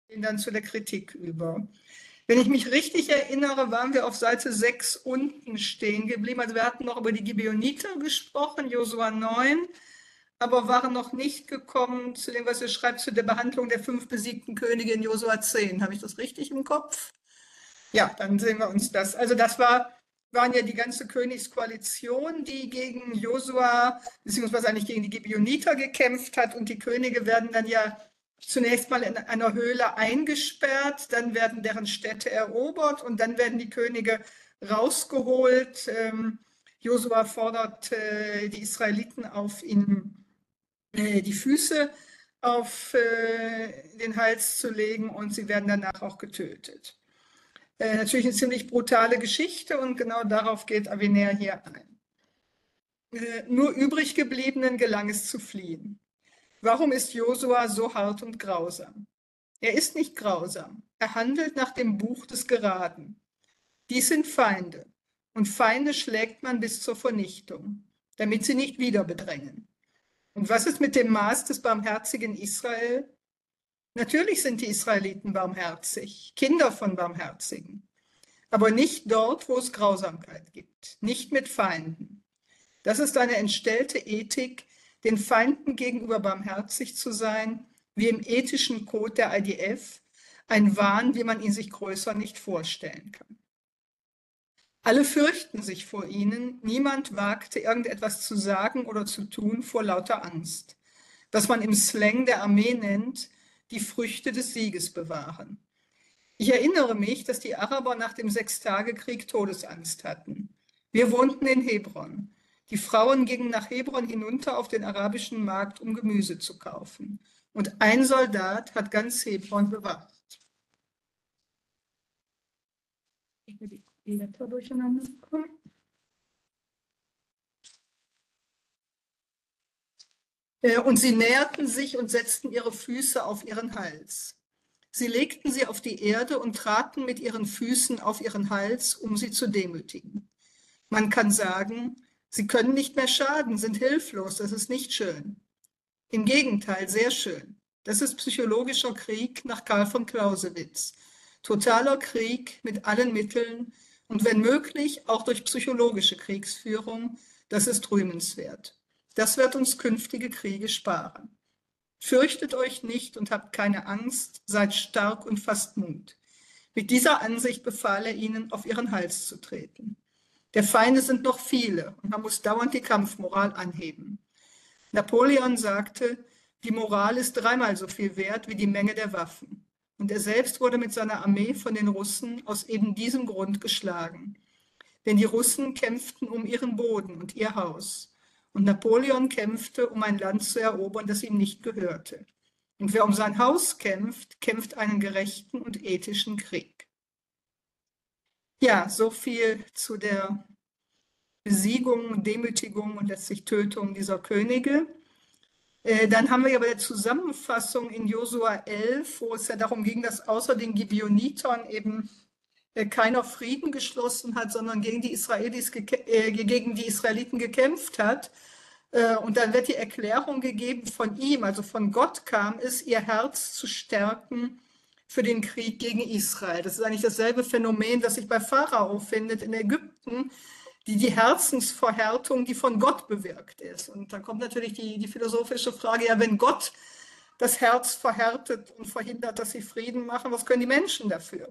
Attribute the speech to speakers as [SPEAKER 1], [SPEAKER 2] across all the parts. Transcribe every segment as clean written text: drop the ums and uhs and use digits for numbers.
[SPEAKER 1] Gehen dann zu der Kritik über. Wenn ich mich richtig erinnere, waren wir auf Seite 6 unten stehen geblieben. Also wir hatten noch über die Gibeoniter gesprochen, Josua 9, aber waren noch nicht gekommen zu dem, was er schreibt, zu der Behandlung der 5 besiegten Könige in Josua 10. Habe ich das richtig im Kopf? Ja, dann sehen wir uns das. Also das waren ja die ganze Königskoalition, die gegen Josua, beziehungsweise eigentlich gegen die Gibeoniter gekämpft hat. Und die Könige werden dann ja zunächst mal in einer Höhle eingesperrt, dann werden deren Städte erobert und dann werden die Könige rausgeholt. Josua fordert die Israeliten auf, ihnen die Füße auf den Hals zu legen und sie werden danach auch getötet. Natürlich eine ziemlich brutale Geschichte und genau darauf geht Avenir hier ein. Nur übrig gebliebenen gelang es zu fliehen. Warum ist Josua so hart und grausam? Er ist nicht grausam. Er handelt nach dem Buch des Geraden. Dies sind Feinde, und Feinde schlägt man bis zur Vernichtung, damit sie nicht wieder bedrängen. Und was ist mit dem Maß des barmherzigen Israel? Natürlich sind die Israeliten barmherzig, Kinder von Barmherzigen, aber nicht dort, wo es Grausamkeit gibt, nicht mit Feinden. Das ist eine entstellte Ethik, den Feinden gegenüber barmherzig zu sein, wie im ethischen Code der IDF, ein Wahn, wie man ihn sich größer nicht vorstellen kann. Alle fürchten sich vor ihnen, niemand wagte irgendetwas zu sagen oder zu tun vor lauter Angst, was man im Slang der Armee nennt, die Früchte des Sieges bewahren. Ich erinnere mich, dass die Araber nach dem Sechstagekrieg Todesangst hatten. Wir wohnten in Hebron. Die Frauen gingen nach Hebron hinunter auf den arabischen Markt, um Gemüse zu kaufen. Und ein Soldat hat ganz Hebron bewacht. Ich will die Blätter durcheinander bekommen. Und sie näherten sich und setzten ihre Füße auf ihren Hals. Sie legten sie auf die Erde und traten mit ihren Füßen auf ihren Hals, um sie zu demütigen. Man kann sagen, sie können nicht mehr schaden, sind hilflos, das ist nicht schön. Im Gegenteil, sehr schön. Das ist psychologischer Krieg nach Karl von Clausewitz. Totaler Krieg mit allen Mitteln und wenn möglich auch durch psychologische Kriegsführung, das ist rühmenswert. Das wird uns künftige Kriege sparen. Fürchtet euch nicht und habt keine Angst, seid stark und fasst Mut. Mit dieser Ansicht befahl er ihnen, auf ihren Hals zu treten. Der Feinde sind noch viele und man muss dauernd die Kampfmoral anheben. Napoleon sagte, die Moral ist 3-mal so viel wert wie die Menge der Waffen. Und er selbst wurde mit seiner Armee von den Russen aus eben diesem Grund geschlagen. Denn die Russen kämpften um ihren Boden und ihr Haus. Und Napoleon kämpfte, um ein Land zu erobern, das ihm nicht gehörte. Und wer um sein Haus kämpft, kämpft einen gerechten und ethischen Krieg. Ja, so viel zu der Besiegung, Demütigung und letztlich Tötung dieser Könige. Dann haben wir ja bei der Zusammenfassung in Josua 11, wo es ja darum ging, dass außer den Gibeonitern eben keiner Frieden geschlossen hat, sondern gegen die Israeliten gekämpft hat. Und dann wird die Erklärung gegeben von ihm, also von Gott kam es, ihr Herz zu stärken für den Krieg gegen Israel. Das ist eigentlich dasselbe Phänomen, das sich bei Pharao findet in Ägypten, die Herzensverhärtung, die von Gott bewirkt ist. Und dann kommt natürlich die philosophische Frage, ja, wenn Gott das Herz verhärtet und verhindert, dass sie Frieden machen, was können die Menschen dafür?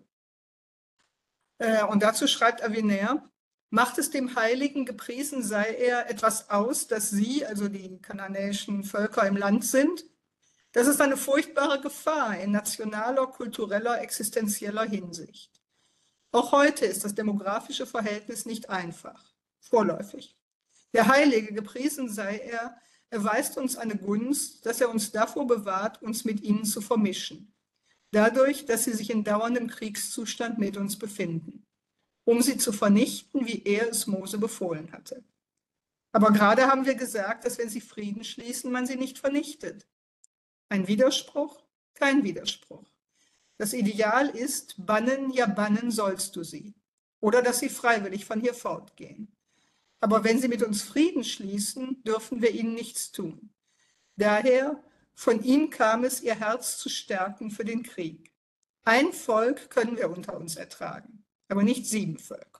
[SPEAKER 1] Und dazu schreibt Avenir, macht es dem Heiligen, gepriesen sei er, etwas aus, dass sie, also die kananäischen Völker im Land sind? Das ist eine furchtbare Gefahr in nationaler, kultureller, existenzieller Hinsicht. Auch heute ist das demografische Verhältnis nicht einfach, vorläufig. Der Heilige, gepriesen sei er, erweist uns eine Gunst, dass er uns davor bewahrt, uns mit ihnen zu vermischen. Dadurch, dass sie sich in dauerndem Kriegszustand mit uns befinden, um sie zu vernichten, wie er es Mose befohlen hatte. Aber gerade haben wir gesagt, dass wenn sie Frieden schließen, man sie nicht vernichtet. Ein Widerspruch? Kein Widerspruch. Das Ideal ist, bannen, ja bannen sollst du sie. Oder dass sie freiwillig von hier fortgehen. Aber wenn sie mit uns Frieden schließen, dürfen wir ihnen nichts tun. Daher, von ihm kam es, ihr Herz zu stärken für den Krieg. Ein Volk können wir unter uns ertragen, aber nicht 7 Völker.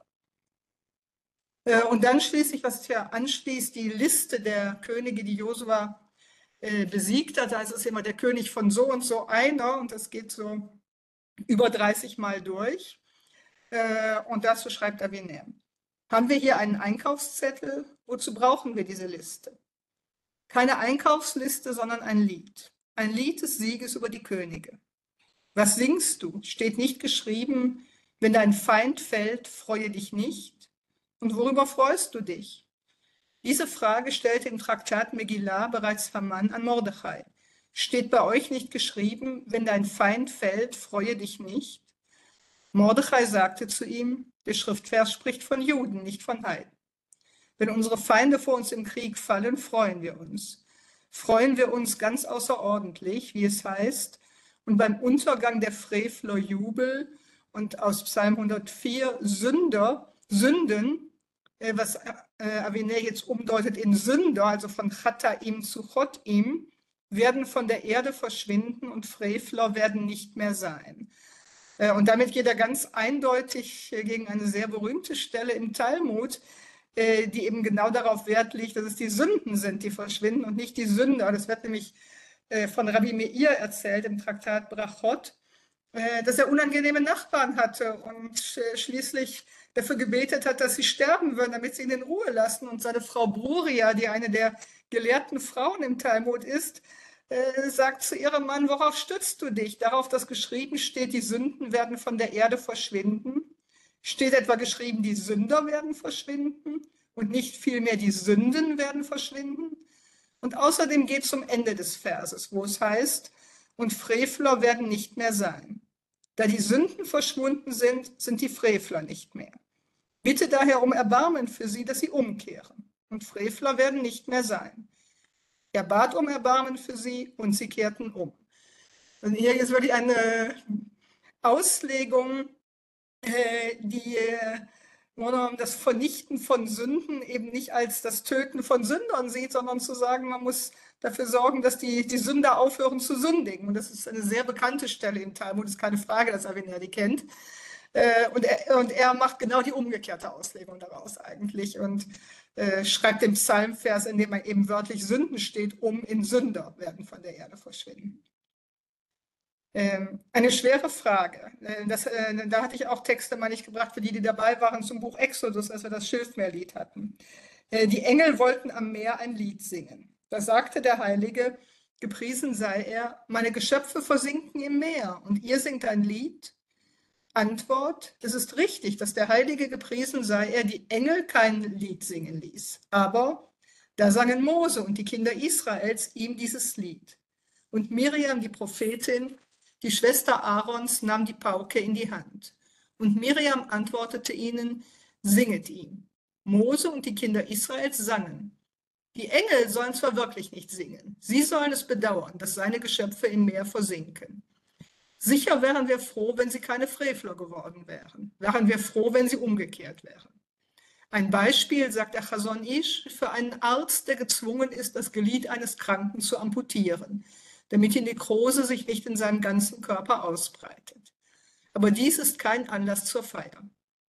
[SPEAKER 1] Und dann schließlich, was ja anschließt, die Liste der Könige, die Josua besiegt hat. Da ist es immer der König von so und so einer, und das geht so über 30 Mal durch. Und dazu schreibt Avinér: Haben wir hier einen Einkaufszettel? Wozu brauchen wir diese Liste? Keine Einkaufsliste, sondern ein Lied. Ein Lied des Sieges über die Könige. Was singst du? Steht nicht geschrieben: Wenn dein Feind fällt, freue dich nicht. Und worüber freust du dich? Diese Frage stellte im Traktat Megillah bereits Haman an Mordechai. Steht bei euch nicht geschrieben: Wenn dein Feind fällt, freue dich nicht? Mordechai sagte zu ihm: Der Schriftvers spricht von Juden, nicht von Heiden. Wenn unsere Feinde vor uns im Krieg fallen, freuen wir uns. Freuen wir uns ganz außerordentlich, wie es heißt, und beim Untergang der Frevler Jubel, und aus Psalm 104 Sünden, was Avinér jetzt umdeutet in Sünder, also von Chataim zu Chotim, werden von der Erde verschwinden und Frevler werden nicht mehr sein. Und damit geht er ganz eindeutig gegen eine sehr berühmte Stelle im Talmud, die eben genau darauf Wert legt, dass es die Sünden sind, die verschwinden und nicht die Sünder. Das wird nämlich von Rabbi Meir erzählt im Traktat Brachot, dass er unangenehme Nachbarn hatte und schließlich dafür gebetet hat, dass sie sterben würden, damit sie ihn in Ruhe lassen. Und seine Frau Bruria, die eine der gelehrten Frauen im Talmud ist, sagt zu ihrem Mann: Worauf stützt du dich? Darauf, dass geschrieben steht, die Sünden werden von der Erde verschwinden. Steht etwa geschrieben, die Sünder werden verschwinden und nicht vielmehr die Sünden werden verschwinden? Und außerdem geht es zum Ende des Verses, wo es heißt: Und Frevler werden nicht mehr sein. Da die Sünden verschwunden sind, sind die Frevler nicht mehr. Bitte daher um Erbarmen für sie, dass sie umkehren. Und Frevler werden nicht mehr sein. Er bat um Erbarmen für sie und sie kehrten um. Und hier ist wirklich eine Auslegung, die das Vernichten von Sünden eben nicht als das Töten von Sündern sieht, sondern zu sagen, man muss dafür sorgen, dass die Sünder aufhören zu sündigen. Und das ist eine sehr bekannte Stelle im Talmud, ist keine Frage, dass Avinér die kennt. Und er macht genau die umgekehrte Auslegung daraus eigentlich und schreibt den Psalmvers, in dem man eben wörtlich Sünden steht, in Sünder werden von der Erde verschwinden. Eine schwere Frage. Da hatte ich auch Texte mal nicht gebracht, für die dabei waren, zum Buch Exodus, als wir das Schilfmeerlied hatten. Die Engel wollten am Meer ein Lied singen. Da sagte der Heilige: Gepriesen sei er, meine Geschöpfe versinken im Meer und ihr singt ein Lied. Antwort: Es ist richtig, dass der Heilige, gepriesen sei er, die Engel kein Lied singen ließ. Aber da sangen Mose und die Kinder Israels ihm dieses Lied. Und Miriam, die Prophetin, die Schwester Aarons, nahm die Pauke in die Hand. Und Miriam antwortete ihnen: Singet ihm. Mose und die Kinder Israels sangen. Die Engel sollen zwar wirklich nicht singen, sie sollen es bedauern, dass seine Geschöpfe im Meer versinken. Sicher wären wir froh, wenn sie keine Frevler geworden wären. Wären wir froh, wenn sie umgekehrt wären. Ein Beispiel, sagt der Chazon Ish, für einen Arzt, der gezwungen ist, das Glied eines Kranken zu amputieren, damit die Nekrose sich nicht in seinem ganzen Körper ausbreitet. Aber dies ist kein Anlass zur Feier.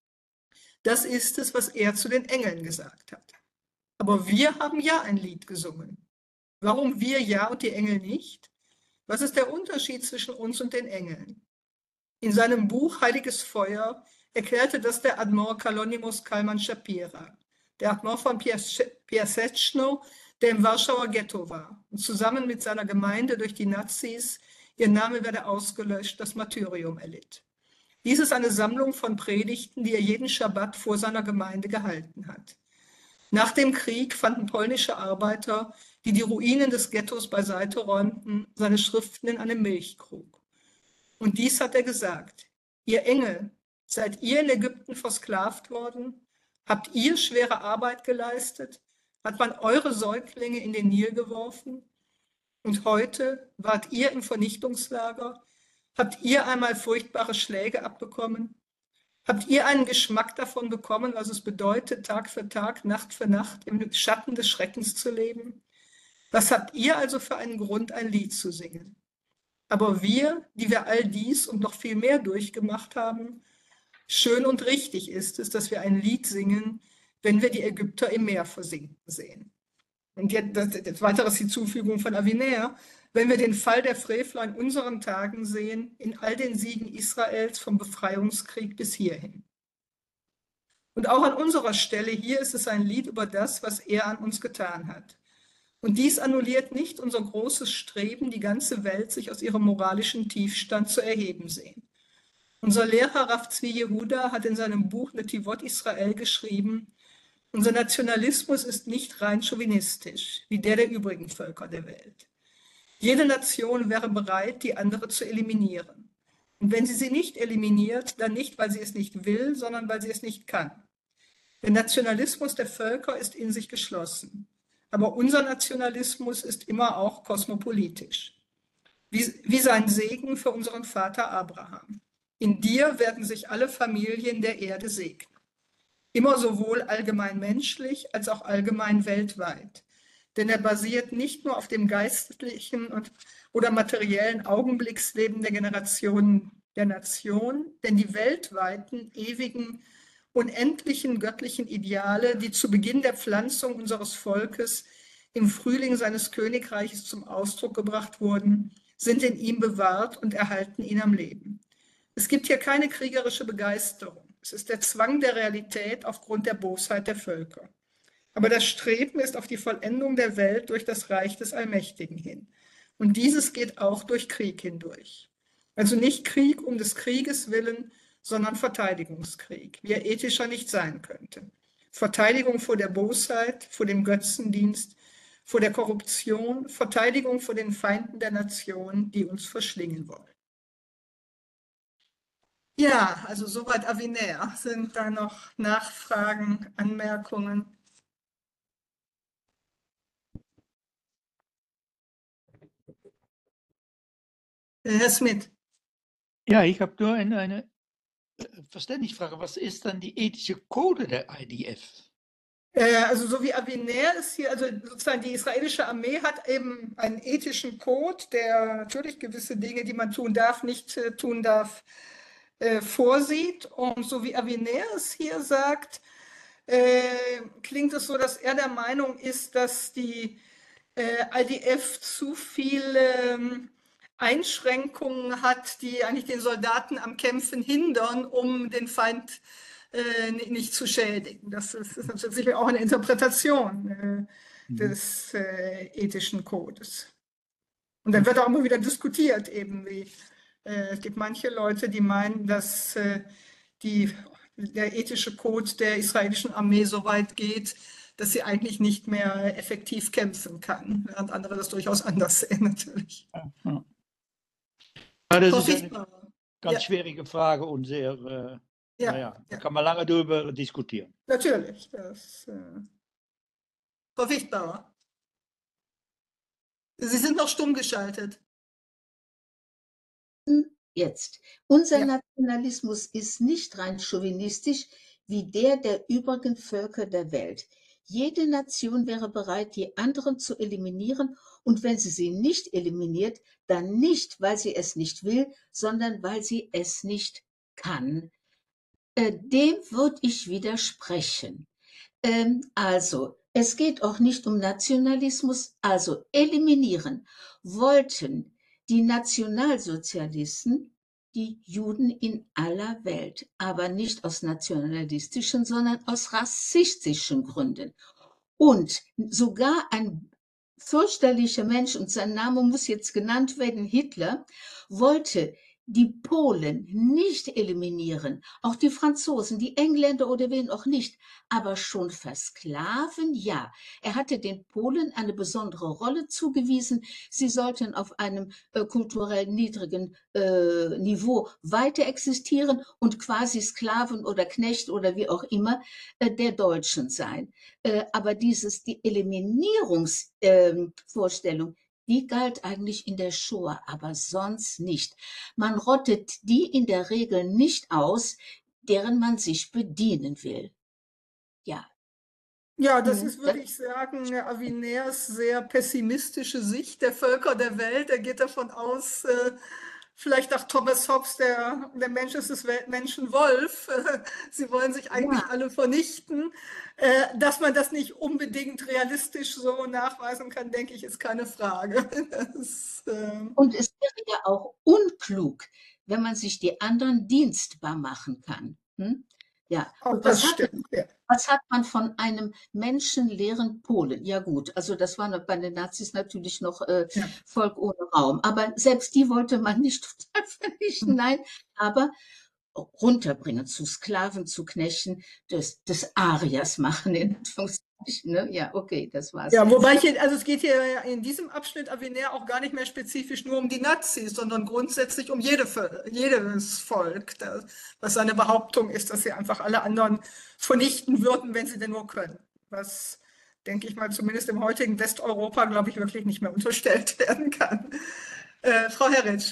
[SPEAKER 1] Das ist es, was er zu den Engeln gesagt hat. Aber wir haben ja ein Lied gesungen. Warum wir ja und die Engel nicht? Was ist der Unterschied zwischen uns und den Engeln? In seinem Buch Heiliges Feuer erklärte das der Admor Kalonymus Kalman Shapira, der Admor von Piaseczno, der im Warschauer Ghetto war und zusammen mit seiner Gemeinde durch die Nazis, ihr Name werde ausgelöscht, das Martyrium erlitt. Dies ist eine Sammlung von Predigten, die er jeden Schabbat vor seiner Gemeinde gehalten hat. Nach dem Krieg fanden polnische Arbeiter, die die Ruinen des Ghettos beiseite räumten, seine Schriften in einem Milchkrug. Und dies hat er gesagt: Ihr Engel, seid ihr in Ägypten versklavt worden? Habt ihr schwere Arbeit geleistet? Hat man eure Säuglinge in den Nil geworfen? Und heute wart ihr im Vernichtungslager? Habt ihr einmal furchtbare Schläge abbekommen? Habt ihr einen Geschmack davon bekommen, was es bedeutet, Tag für Tag, Nacht für Nacht im Schatten des Schreckens zu leben? Was habt ihr also für einen Grund, ein Lied zu singen? Aber wir, die wir all dies und noch viel mehr durchgemacht haben, schön und richtig ist es, dass wir ein Lied singen, wenn wir die Ägypter im Meer versinken sehen. Und jetzt das weiteres die Zufügung von Avinéa. Wenn wir den Fall der Frevler in unseren Tagen sehen, in all den Siegen Israels vom Befreiungskrieg bis hierhin. Und auch an unserer Stelle hier ist es ein Lied über das, was er an uns getan hat. Und dies annulliert nicht unser großes Streben, die ganze Welt sich aus ihrem moralischen Tiefstand zu erheben sehen. Unser Lehrer Rav Tzvi Yehuda hat in seinem Buch Netivot Israel geschrieben, unser Nationalismus ist nicht rein chauvinistisch, wie der übrigen Völker der Welt. Jede Nation wäre bereit, die andere zu eliminieren. Und wenn sie nicht eliminiert, dann nicht, weil sie es nicht will, sondern weil sie es nicht kann. Der Nationalismus der Völker ist in sich geschlossen. Aber unser Nationalismus ist immer auch kosmopolitisch. Wie sein Segen für unseren Vater Abraham. In dir werden sich alle Familien der Erde segnen. Immer sowohl allgemein menschlich als auch allgemein weltweit. Denn er basiert nicht nur auf dem geistlichen oder materiellen Augenblicksleben der Generationen der Nation, denn die weltweiten, ewigen, unendlichen göttlichen Ideale, die zu Beginn der Pflanzung unseres Volkes im Frühling seines Königreiches zum Ausdruck gebracht wurden, sind in ihm bewahrt und erhalten ihn am Leben. Es gibt hier keine kriegerische Begeisterung. Es ist der Zwang der Realität aufgrund der Bosheit der Völker. Aber das Streben ist auf die Vollendung der Welt durch das Reich des Allmächtigen hin. Und dieses geht auch durch Krieg hindurch. Also nicht Krieg um des Krieges willen, sondern Verteidigungskrieg, wie er ethischer nicht sein könnte. Verteidigung vor der Bosheit, vor dem Götzendienst, vor der Korruption, Verteidigung vor den Feinden der Nation, die uns verschlingen wollen. Ja, also soweit Avinéa. Sind da noch Nachfragen, Anmerkungen? Herr Smith.
[SPEAKER 2] Ja, ich habe nur eine Verständnisfrage. Was ist dann die ethische Code der IDF?
[SPEAKER 1] Also so wie Avinéa ist hier, also sozusagen die israelische Armee hat eben einen ethischen Code, der natürlich gewisse Dinge, die man tun darf, nicht tun darf, vorsieht. Und so wie Avinéa es hier sagt, klingt es so, dass er der Meinung ist, dass die IDF zu viele Einschränkungen hat, die eigentlich den Soldaten am Kämpfen hindern, um den Feind nicht zu schädigen. Das ist natürlich auch eine Interpretation des ethischen Codes. Und dann wird auch immer wieder diskutiert, eben wie es gibt manche Leute, die meinen, dass der ethische Code der israelischen Armee so weit geht, dass sie eigentlich nicht mehr effektiv kämpfen kann, während andere das durchaus anders sehen, natürlich.
[SPEAKER 2] Ja, das
[SPEAKER 1] Frau
[SPEAKER 2] ist eine
[SPEAKER 1] Fichtner.
[SPEAKER 2] ganz schwierige Frage und sehr,
[SPEAKER 1] Ja,
[SPEAKER 2] da kann man lange darüber diskutieren.
[SPEAKER 1] natürlich. Frau Fichtbauer, Sie sind noch stumm geschaltet.
[SPEAKER 3] Jetzt. Unser
[SPEAKER 1] Ja.
[SPEAKER 3] Nationalismus ist nicht rein chauvinistisch wie der übrigen Völker der Welt. Jede Nation wäre bereit, die anderen zu eliminieren, und wenn sie nicht eliminiert, dann nicht, weil sie es nicht will, sondern weil sie es nicht kann. Dem würde ich widersprechen. Also, es geht auch nicht um Nationalismus, also eliminieren wollten die Nationalsozialisten die Juden in aller Welt, aber nicht aus nationalistischen, sondern aus rassistischen Gründen. Und sogar ein fürchterlicher Mensch, und sein Name muss jetzt genannt werden, Hitler, wollte die Polen nicht eliminieren, auch die Franzosen, die Engländer oder wen auch nicht, aber schon versklaven, ja. Er hatte den Polen eine besondere Rolle zugewiesen. Sie sollten auf einem kulturell niedrigen Niveau weiter existieren und quasi Sklaven oder Knecht oder wie auch immer der Deutschen sein. Aber die Eliminierungsvorstellung, die galt eigentlich in der Shoah, aber sonst nicht. Man rottet die in der Regel nicht aus, deren man sich bedienen will. Ja.
[SPEAKER 1] Ja, das ist,
[SPEAKER 3] Das,
[SPEAKER 1] würde ich sagen, Avigners sehr pessimistische Sicht der Völker der Welt. Er geht davon aus, vielleicht auch Thomas Hobbes, der Mensch ist des Menschen Wolf. Sie wollen sich eigentlich
[SPEAKER 3] ja.
[SPEAKER 1] alle vernichten. Dass man das nicht unbedingt realistisch so nachweisen kann, denke ich, ist keine Frage. Das,
[SPEAKER 3] Und es wäre ja auch unklug, wenn man sich die anderen dienstbar machen kann. Hm? Ja,
[SPEAKER 1] auch
[SPEAKER 3] und
[SPEAKER 1] das stimmt. Ja.
[SPEAKER 3] was hat man von einem menschenleeren Polen? Ja gut, also das war bei den Nazis natürlich noch
[SPEAKER 1] Ja.
[SPEAKER 3] Volk ohne Raum. Aber selbst die wollte man nicht total vernichten, nein, aber runterbringen, zu Sklaven, zu Knechten, des Arias machen, in Anführungszeichen. Ne? Ja, okay, das war's
[SPEAKER 1] Ja,
[SPEAKER 3] jetzt.
[SPEAKER 1] wobei also es geht hier ja in diesem Abschnitt Avenir auch gar nicht mehr spezifisch nur um die Nazis, sondern grundsätzlich um jedes Volk, was seine Behauptung ist, dass sie einfach alle anderen vernichten würden, wenn sie denn nur können. Was, denke ich mal, zumindest im heutigen Westeuropa, glaube ich, wirklich nicht mehr unterstellt werden kann. Frau Herritsch.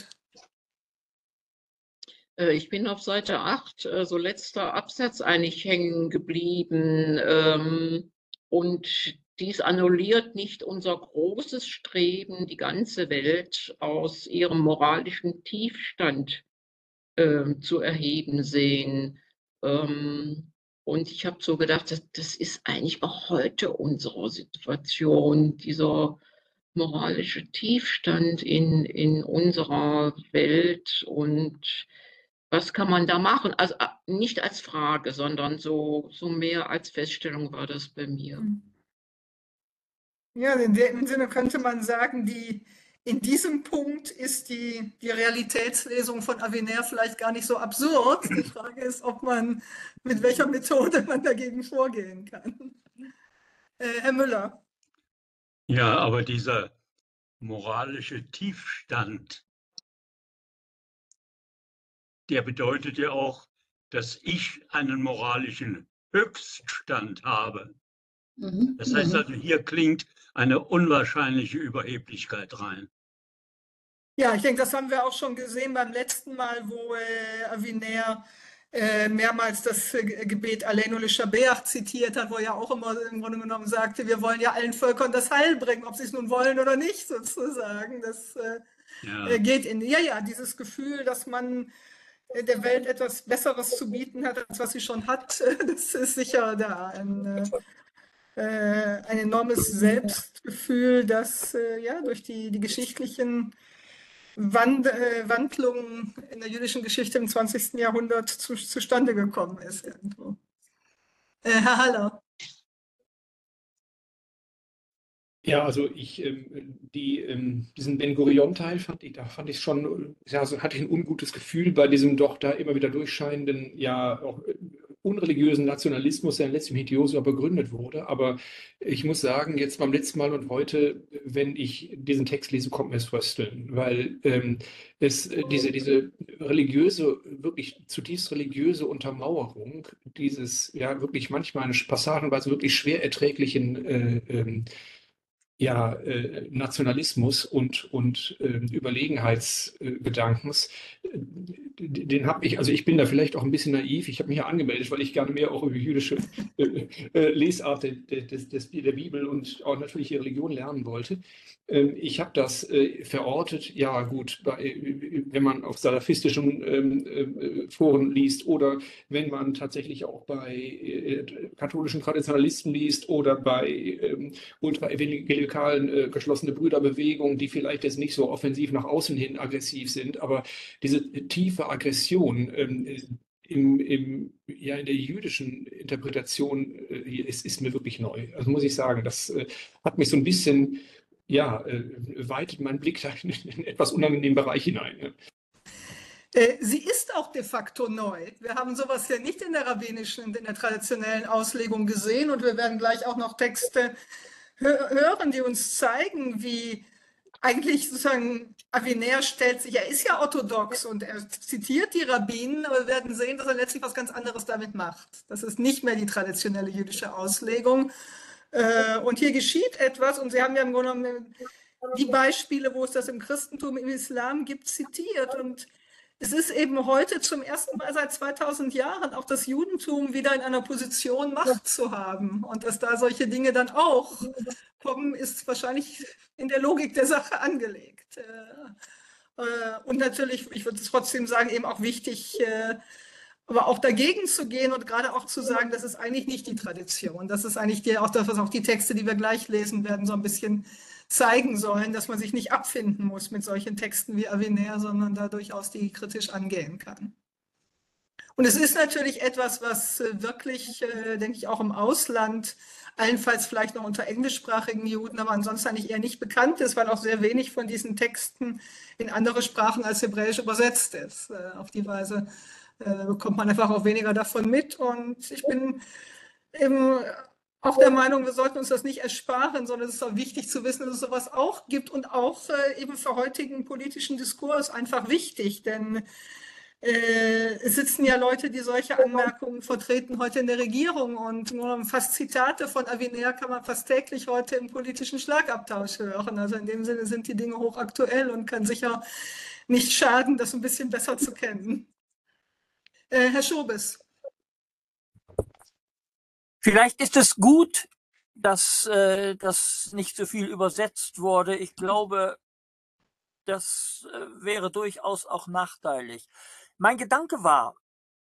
[SPEAKER 4] Ich bin auf Seite 8, so letzter Absatz eigentlich hängen geblieben. Und dies annulliert nicht unser großes Streben, die ganze Welt aus ihrem moralischen Tiefstand zu erheben sehen. Und ich habe so gedacht, das ist eigentlich auch heute unsere Situation, dieser moralische Tiefstand in unserer Welt. Und was kann man da machen? Also nicht als Frage, sondern so mehr als Feststellung war das bei mir.
[SPEAKER 1] Ja, in dem Sinne könnte man sagen, in diesem Punkt ist die Realitätslesung von Avenir vielleicht gar nicht so absurd. Die Frage ist, mit welcher Methode man dagegen vorgehen kann. Herr Müller.
[SPEAKER 5] Ja, aber dieser moralische Tiefstand, der bedeutet ja auch, dass ich einen moralischen Höchststand habe. Das heißt also, hier klingt eine unwahrscheinliche Überheblichkeit rein.
[SPEAKER 1] Ja, ich denke, das haben wir auch schon gesehen beim letzten Mal, wo Avenir mehrmals das Gebet Aleinu Leshabeach zitiert hat, wo er ja auch immer im Grunde genommen sagte, wir wollen ja allen Völkern das Heil bringen, ob sie es nun wollen oder nicht, sozusagen. Das geht dieses Gefühl, dass man der Welt etwas Besseres zu bieten hat, als was sie schon hat, das ist sicher da ein enormes Selbstgefühl, das durch die geschichtlichen Wandlungen in der jüdischen Geschichte im 20. Jahrhundert zustande gekommen ist. Irgendwo. Herr Haller.
[SPEAKER 6] Ja, also diesen Ben-Gurion-Teil fand ich schon, ja, also hatte ich ein ungutes Gefühl bei diesem doch da immer wieder durchscheinenden, ja, auch unreligiösen Nationalismus, der letztlich mit Josua begründet wurde. Aber ich muss sagen, jetzt beim letzten Mal und heute, wenn ich diesen Text lese, kommt mir es frösteln, weil diese religiöse, wirklich zutiefst religiöse Untermauerung dieses, ja, wirklich manchmal eine passagenweise wirklich schwer erträglichen Nationalismus und Überlegenheitsgedankens, den habe ich, also ich bin da vielleicht auch ein bisschen naiv, ich habe mich ja angemeldet, weil ich gerne mehr auch über jüdische Lesart der Bibel und auch natürlich die Religion lernen wollte. Ich habe das verortet, ja gut, wenn man auf salafistischen Foren liest oder wenn man tatsächlich auch bei katholischen Traditionalisten liest oder bei ultraevangelikalen geschlossene Brüderbewegungen, die vielleicht jetzt nicht so offensiv nach außen hin aggressiv sind, aber diese tiefe Aggression in der jüdischen Interpretation ist mir wirklich neu. Also muss ich sagen, das hat mich so ein bisschen, weitet meinen Blick in einen etwas unangenehmen Bereich hinein. Ja.
[SPEAKER 1] Sie ist auch de facto neu. Wir haben sowas ja nicht in der rabbinischen, in der traditionellen Auslegung gesehen und wir werden gleich auch noch Texte hören, die uns zeigen, wie eigentlich sozusagen Avenir stellt sich, er ist ja orthodox und er zitiert die Rabbinen, aber wir werden sehen, dass er letztlich was ganz anderes damit macht. Das ist nicht mehr die traditionelle jüdische Auslegung. Und hier geschieht etwas und Sie haben ja im Grunde genommen die Beispiele, wo es das im Christentum, im Islam gibt, zitiert und es ist eben heute zum ersten Mal seit 2000 Jahren auch das Judentum wieder in einer Position, Macht zu haben. Und dass da solche Dinge dann auch kommen, ist wahrscheinlich in der Logik der Sache angelegt. Und natürlich, ich würde trotzdem sagen, eben auch wichtig, aber auch dagegen zu gehen und gerade auch zu sagen, das ist eigentlich nicht die Tradition. Das ist eigentlich auch das, was auch die Texte, die wir gleich lesen werden, so ein bisschen zeigen sollen, dass man sich nicht abfinden muss mit solchen Texten wie Avenir, sondern da durchaus die kritisch angehen kann. Und es ist natürlich etwas, was wirklich, denke ich, auch im Ausland, allenfalls vielleicht noch unter englischsprachigen Juden, aber ansonsten eigentlich eher nicht bekannt ist, weil auch sehr wenig von diesen Texten in andere Sprachen als Hebräisch übersetzt ist. Auf die Weise bekommt man einfach auch weniger davon mit. Und ich bin eben auch der Meinung, wir sollten uns das nicht ersparen, sondern es ist auch wichtig zu wissen, dass es sowas auch gibt und auch eben für heutigen politischen Diskurs einfach wichtig, denn es sitzen ja Leute, die solche Anmerkungen vertreten heute in der Regierung und nur fast Zitate von Avenir kann man fast täglich heute im politischen Schlagabtausch hören. Also in dem Sinne sind die Dinge hochaktuell und kann sicher nicht schaden, das ein bisschen besser zu kennen. Herr Schobes.
[SPEAKER 7] Vielleicht ist es gut, dass das nicht so viel übersetzt wurde. Ich glaube, das wäre durchaus auch nachteilig. Mein Gedanke war,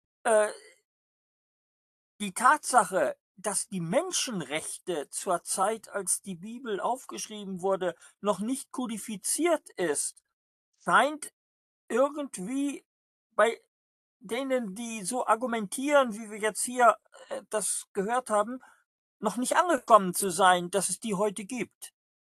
[SPEAKER 7] die Tatsache, dass die Menschenrechte zur Zeit, als die Bibel aufgeschrieben wurde, noch nicht kodifiziert ist, scheint irgendwie bei denen, die so argumentieren, wie wir jetzt hier das gehört haben, noch nicht angekommen zu sein, dass es die heute gibt.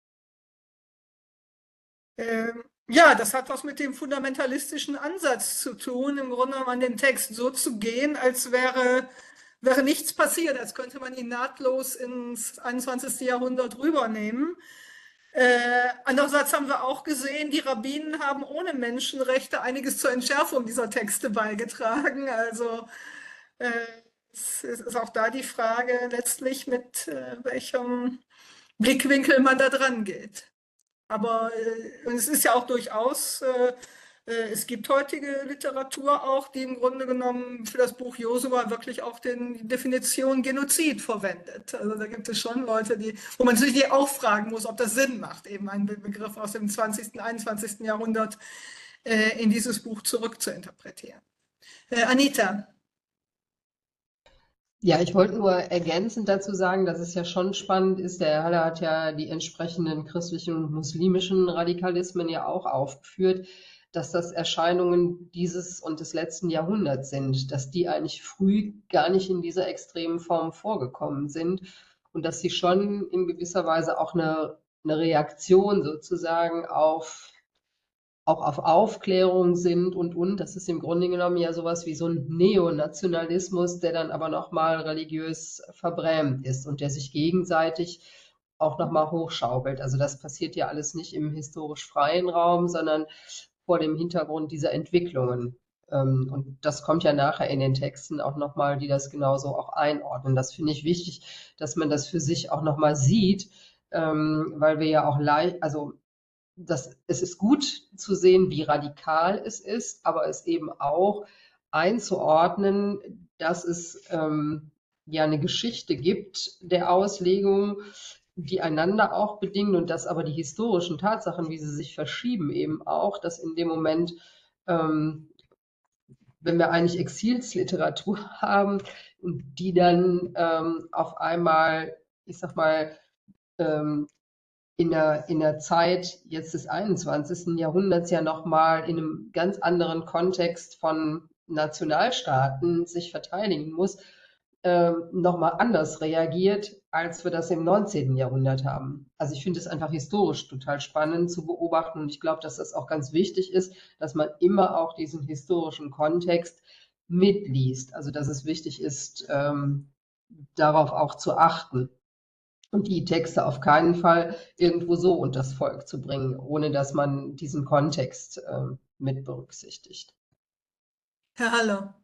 [SPEAKER 1] Ja, das hat was mit dem fundamentalistischen Ansatz zu tun, im Grunde genommen an den Text so zu gehen, als wäre nichts passiert, als könnte man ihn nahtlos ins 21. Jahrhundert rübernehmen. Andererseits haben wir auch gesehen, die Rabbinen haben ohne Menschenrechte einiges zur Entschärfung dieser Texte beigetragen. Also es ist auch da die Frage letztlich, mit welchem Blickwinkel man da dran geht. Aber es ist ja auch durchaus, es gibt heutige Literatur auch, die im Grunde genommen für das Buch Josua wirklich auch die Definition Genozid verwendet. Also da gibt es schon Leute, wo man sich auch fragen muss, ob das Sinn macht, eben einen Begriff aus dem 20., 21. Jahrhundert in dieses Buch zurückzuinterpretieren. Anita.
[SPEAKER 8] Ja, ich wollte nur ergänzend dazu sagen, dass es ja schon spannend ist. Der Herr Haller hat ja die entsprechenden christlichen und muslimischen Radikalismen ja auch aufgeführt, dass das Erscheinungen dieses und des letzten Jahrhunderts sind, dass die eigentlich früh gar nicht in dieser extremen Form vorgekommen sind und dass sie schon in gewisser Weise auch eine Reaktion sozusagen auch auf Aufklärung sind und. Das ist im Grunde genommen ja sowas wie so ein Neonationalismus, der dann aber nochmal religiös verbrämt ist und der sich gegenseitig auch nochmal hochschaukelt. Also das passiert ja alles nicht im historisch freien Raum, sondern vor dem Hintergrund dieser Entwicklungen. Und das kommt ja nachher in den Texten auch nochmal, die das genauso auch einordnen. Das finde ich wichtig, dass man das für sich auch nochmal sieht, weil wir ja auch es ist gut zu sehen, wie radikal es ist, aber es eben auch einzuordnen, dass es ja eine Geschichte gibt der Auslegung, die einander auch bedingen und dass aber die historischen Tatsachen, wie sie sich verschieben, eben auch, dass in dem Moment, wenn wir eigentlich Exilsliteratur haben und die dann auf einmal, ich sag mal, in der Zeit jetzt des 21. Jahrhunderts ja nochmal in einem ganz anderen Kontext von Nationalstaaten sich verteidigen muss, nochmal anders reagiert, als wir das im 19. Jahrhundert haben. Also ich finde es einfach historisch total spannend zu beobachten und ich glaube, dass das auch ganz wichtig ist, dass man immer auch diesen historischen Kontext mitliest. Also dass es wichtig ist, darauf auch zu achten. Und die Texte auf keinen Fall irgendwo so unters Volk zu bringen, ohne dass man diesen Kontext mit berücksichtigt.
[SPEAKER 1] Herr Haller.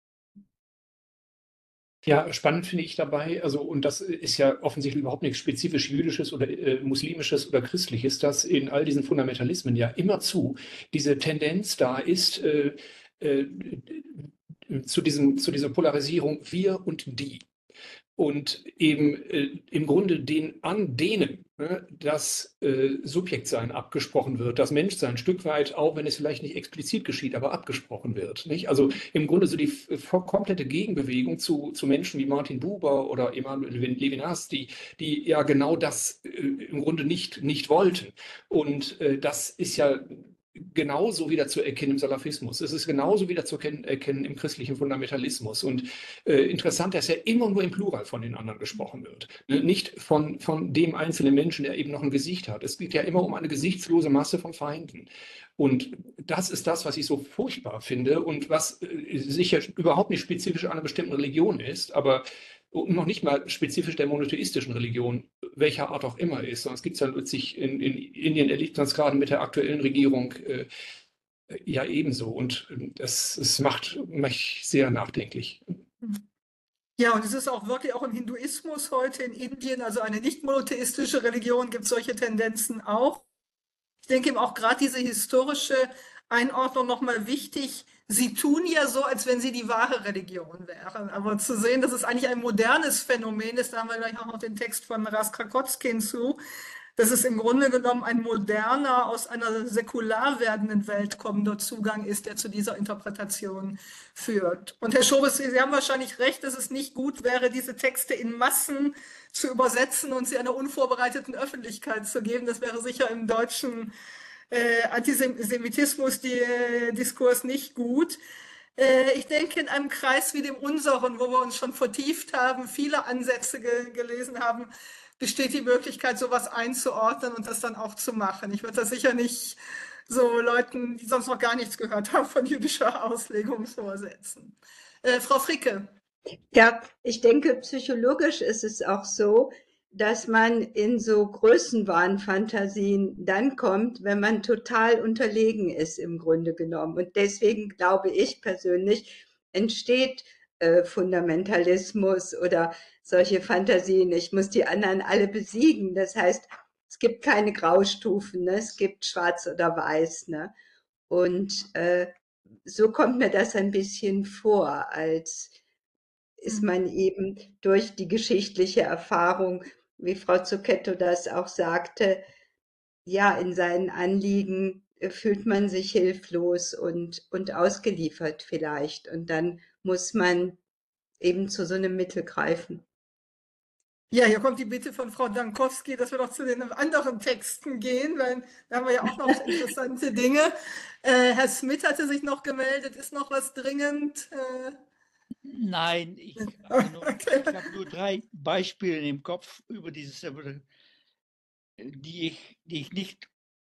[SPEAKER 6] Ja, spannend finde ich dabei, also, und das ist ja offensichtlich überhaupt nichts spezifisch Jüdisches oder Muslimisches oder Christliches, dass in all diesen Fundamentalismen ja immerzu diese Tendenz da ist, zu dieser Polarisierung wir und die. Und eben im Grunde denen das Subjektsein abgesprochen wird, das Menschsein ein Stück weit, auch wenn es vielleicht nicht explizit geschieht, aber abgesprochen wird. Nicht? Also im Grunde so die komplette Gegenbewegung zu Menschen wie Martin Buber oder Emanuel Levinas, die ja genau das im Grunde nicht wollten. Und das ist ja genauso wieder zu erkennen im Salafismus. Es ist genauso wieder zu erkennen im christlichen Fundamentalismus. Und interessant, dass ja immer nur im Plural von den anderen gesprochen wird. Nicht von dem einzelnen Menschen, der eben noch ein Gesicht hat. Es geht ja immer um eine gesichtslose Masse von Feinden. Und das ist das, was ich so furchtbar finde und was sicher überhaupt nicht spezifisch einer bestimmten Religion ist, aber noch nicht mal spezifisch der monotheistischen Religion, welcher Art auch immer ist. Sondern es gibt es ja plötzlich in Indien, erlebt man es gerade mit der aktuellen Regierung ja ebenso. Und das macht mich sehr nachdenklich.
[SPEAKER 1] Ja, und es ist auch wirklich auch im Hinduismus heute in Indien, also eine nicht monotheistische Religion, gibt es solche Tendenzen auch. Ich denke eben auch gerade diese historische Einordnung nochmal wichtig. Sie tun ja so, als wenn sie die wahre Religion wären. Aber zu sehen, dass es eigentlich ein modernes Phänomen ist, da haben wir gleich auch noch den Text von Ras Krakowski hinzu, dass es im Grunde genommen ein moderner, aus einer säkular werdenden Welt kommender Zugang ist, der zu dieser Interpretation führt. Und Herr Schobes, Sie haben wahrscheinlich recht, dass es nicht gut wäre, diese Texte in Massen zu übersetzen und sie einer unvorbereiteten Öffentlichkeit zu geben. Das wäre sicher im deutschen Antisemitismus-Diskurs nicht gut. Ich denke, in einem Kreis wie dem unseren, wo wir uns schon vertieft haben, viele Ansätze gelesen haben, besteht die Möglichkeit, sowas einzuordnen und das dann auch zu machen. Ich würde das sicher nicht so Leuten, die sonst noch gar nichts gehört haben, von jüdischer Auslegung vorsetzen. Frau Fricke.
[SPEAKER 9] Ja, ich denke, psychologisch ist es auch so, dass man in so Größenwahnfantasien dann kommt, wenn man total unterlegen ist im Grunde genommen. Und deswegen glaube ich persönlich, entsteht Fundamentalismus oder solche Fantasien. Ich muss die anderen alle besiegen. Das heißt, es gibt keine Graustufen, ne? Es gibt schwarz oder weiß. Ne? Und so kommt mir das ein bisschen vor, als ist man eben durch die geschichtliche Erfahrung, wie Frau Zucchetto das auch sagte, ja, in seinen Anliegen fühlt man sich hilflos und ausgeliefert vielleicht. Und dann muss man eben zu so einem Mittel greifen.
[SPEAKER 1] Ja, hier kommt die Bitte von Frau Dankowski, dass wir doch zu den anderen Texten gehen, weil da haben wir ja auch noch interessante Dinge. Herr Smith hatte sich noch gemeldet. Ist noch was dringend?
[SPEAKER 2] Nein, ich habe nur 3 Beispiele im Kopf über dieses, die ich nicht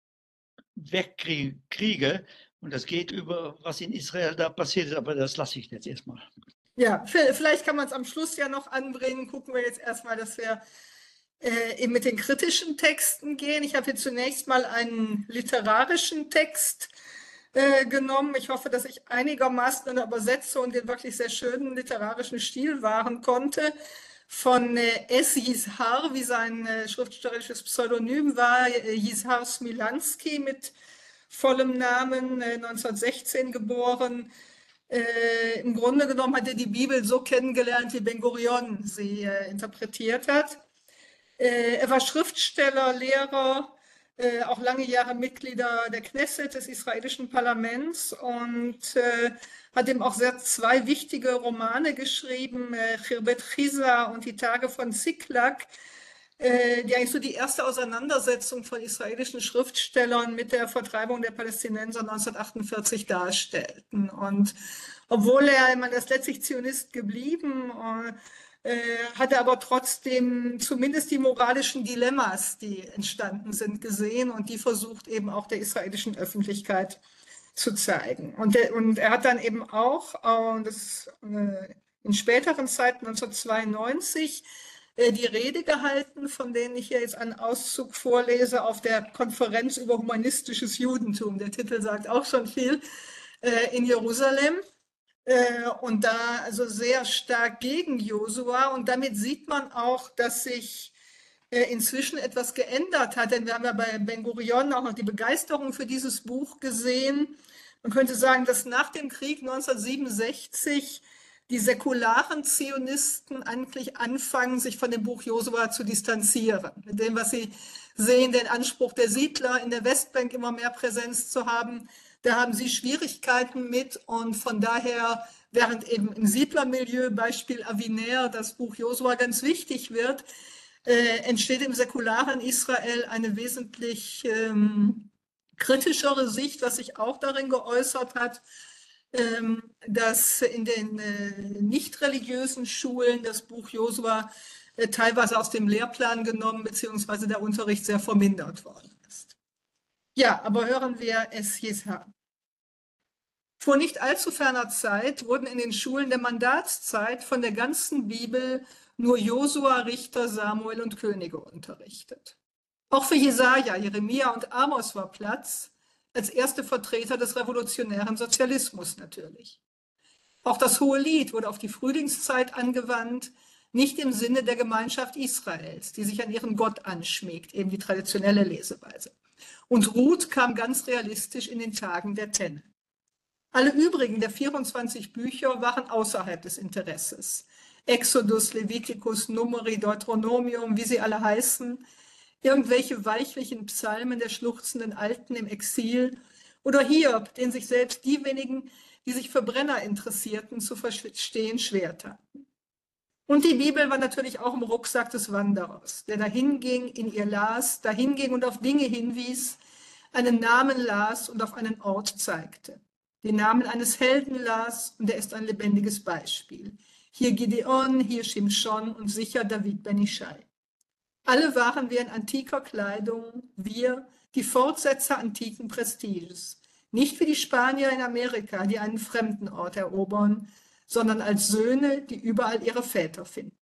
[SPEAKER 2] wegkriege. Und das geht über, was in Israel da passiert ist, aber das lasse ich jetzt erstmal.
[SPEAKER 1] Ja, vielleicht kann man es am Schluss ja noch anbringen. Gucken wir jetzt erstmal, dass wir eben mit den kritischen Texten gehen. Ich habe hier zunächst mal einen literarischen Text genommen. Ich hoffe, dass ich einigermaßen in der Übersetzung den wirklich sehr schönen literarischen Stil wahren konnte. Von S. Yizhar, wie sein schriftstellerisches Pseudonym war, Yizhar Smilansky mit vollem Namen, 1916 geboren. Im Grunde genommen hat er die Bibel so kennengelernt, wie Ben-Gurion sie interpretiert hat. Er war Schriftsteller, Lehrer, auch lange Jahre Mitglieder der Knesset, des israelischen Parlaments, und hat eben auch 2 wichtige Romane geschrieben, Chirbet Chisa und Die Tage von Ziklag, die eigentlich so die erste Auseinandersetzung von israelischen Schriftstellern mit der Vertreibung der Palästinenser 1948 darstellten. Und obwohl er ist letztlich Zionist geblieben, hat er aber trotzdem zumindest die moralischen Dilemmas, die entstanden sind, gesehen und die versucht eben auch der israelischen Öffentlichkeit zu zeigen. Und er hat dann eben auch in späteren Zeiten, 1992, die Rede gehalten, von denen ich hier jetzt einen Auszug vorlese, auf der Konferenz über humanistisches Judentum. Der Titel sagt auch schon viel, in Jerusalem. Und da also sehr stark gegen Josua. Und damit sieht man auch, dass sich inzwischen etwas geändert hat. Denn wir haben ja bei Ben-Gurion auch noch die Begeisterung für dieses Buch gesehen. Man könnte sagen, dass nach dem Krieg 1967 die säkularen Zionisten eigentlich anfangen, sich von dem Buch Josua zu distanzieren. Mit dem, was sie sehen, den Anspruch der Siedler in der Westbank immer mehr Präsenz zu haben, da haben sie Schwierigkeiten mit. Und von daher, während eben im Siedlermilieu, Beispiel Aviner, das Buch Josua ganz wichtig wird, entsteht im säkularen Israel eine wesentlich kritischere Sicht, was sich auch darin geäußert hat, dass in den nicht religiösen Schulen das Buch Josua teilweise aus dem Lehrplan genommen bzw. der Unterricht sehr vermindert worden ist. Ja, aber hören wir es Jesha. Vor nicht allzu ferner Zeit wurden in den Schulen der Mandatszeit von der ganzen Bibel nur Josua, Richter, Samuel und Könige unterrichtet. Auch für Jesaja, Jeremia und Amos war Platz, als erste Vertreter des revolutionären Sozialismus natürlich. Auch das Hohelied wurde auf die Frühlingszeit angewandt, nicht im Sinne der Gemeinschaft Israels, die sich an ihren Gott anschmiegt, eben die traditionelle Leseweise. Und Ruth kam ganz realistisch in den Tagen der Tenne. Alle übrigen der 24 Bücher waren außerhalb des Interesses. Exodus, Leviticus, Numeri, Deuteronomium, wie sie alle heißen, irgendwelche weichlichen Psalmen der schluchzenden Alten im Exil oder Hiob, den sich selbst die wenigen, die sich für Brenner interessierten, zu verstehen schwer taten. Und die Bibel war natürlich auch im Rucksack des Wanderers, der dahin ging, in ihr las, dahin ging und auf Dinge hinwies, einen Namen las und auf einen Ort zeigte. Den Namen eines Helden las und er ist ein lebendiges Beispiel. Hier Gideon, hier Shimshon und sicher David ben Ischai. Alle waren wir in antiker Kleidung, wir, die Fortsetzer antiken Prestiges. Nicht wie die Spanier in Amerika, die einen fremden Ort erobern, sondern als Söhne, die überall ihre Väter finden.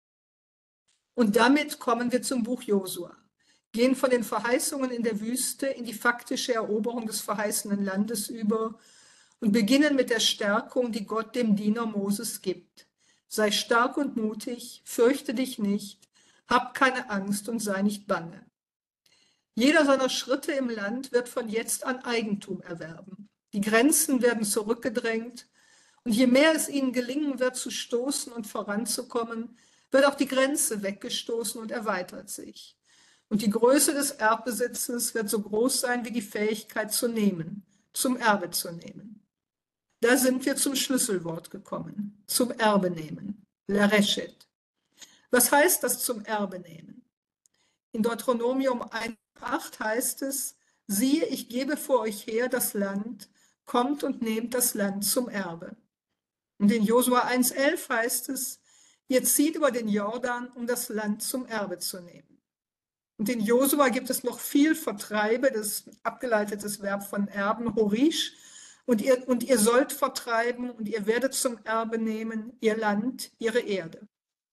[SPEAKER 1] Und damit kommen wir zum Buch Josua, gehen von den Verheißungen in der Wüste in die faktische Eroberung des verheißenen Landes über und beginnen mit der Stärkung, die Gott dem Diener Moses gibt. Sei stark und mutig, fürchte dich nicht, hab keine Angst und sei nicht bange. Jeder seiner Schritte im Land wird von jetzt an Eigentum erwerben. Die Grenzen werden zurückgedrängt und je mehr es ihnen gelingen wird, zu stoßen und voranzukommen, wird auch die Grenze weggestoßen und erweitert sich. Und die Größe des Erbbesitzes wird so groß sein wie die Fähigkeit zu nehmen, zum Erbe zu nehmen. Da sind wir zum Schlüsselwort gekommen, zum Erbe nehmen, Lereshet. Was heißt das zum Erbe nehmen? In Deuteronomium 1,8 heißt es, siehe, ich gebe vor euch her das Land, kommt und nehmt das Land zum Erbe. Und in Josua 1,11 heißt es, ihr zieht über den Jordan, um das Land zum Erbe zu nehmen. Und in Josua gibt es noch viel Vertreibe, das abgeleitetes Verb von Erben, Horish, und ihr sollt vertreiben und ihr werdet zum Erbe nehmen, ihr Land, ihre Erde.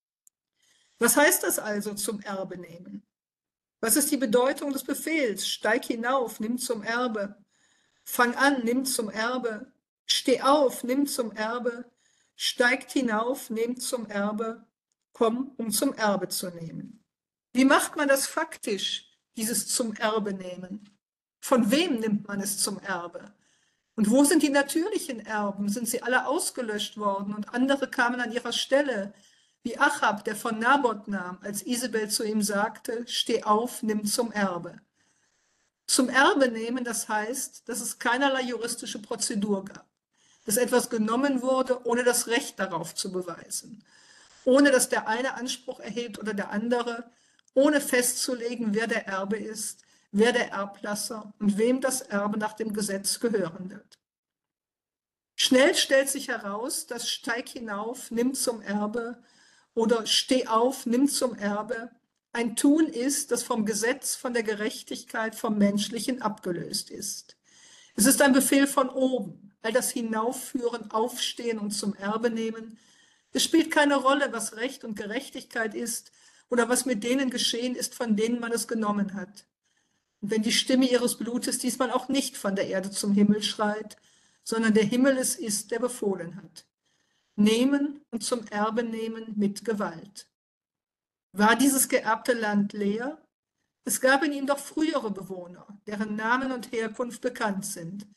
[SPEAKER 1] Was heißt das also, zum Erbe nehmen? Was ist die Bedeutung des Befehls? Steig hinauf, nimm zum Erbe. Fang an, nimm zum Erbe. Steh auf, nimm zum Erbe. Steigt hinauf, nehmt zum Erbe. Komm, um zum Erbe zu nehmen. Wie macht man das faktisch, dieses zum Erbe nehmen? Von wem nimmt man es zum Erbe? Und wo sind die natürlichen Erben? Sind sie alle ausgelöscht worden und andere kamen an ihrer Stelle? Wie Achab, der von Naboth nahm, als Isabel zu ihm sagte, steh auf, nimm zum Erbe. Zum Erbe nehmen, das heißt, dass es keinerlei juristische Prozedur gab, dass etwas genommen wurde, ohne das Recht darauf zu beweisen, ohne dass der eine Anspruch erhebt oder der andere, ohne festzulegen, wer der Erbe ist, wer der Erblasser und wem das Erbe nach dem Gesetz gehören wird. Schnell stellt sich heraus, dass steig hinauf, nimm zum Erbe oder steh auf, nimm zum Erbe ein Tun ist, das vom Gesetz, von der Gerechtigkeit, vom Menschlichen abgelöst ist. Es ist ein Befehl von oben, all das Hinaufführen, Aufstehen und zum Erbe nehmen. Es spielt keine Rolle, was Recht und Gerechtigkeit ist oder was mit denen geschehen ist, von denen man es genommen hat. Und wenn die Stimme ihres Blutes diesmal auch nicht von der Erde zum Himmel schreit, sondern der Himmel es ist, der befohlen hat. Nehmen und zum Erbe nehmen mit Gewalt. War dieses geerbte Land leer? Es gab in ihm doch frühere Bewohner, deren Namen und Herkunft bekannt sind.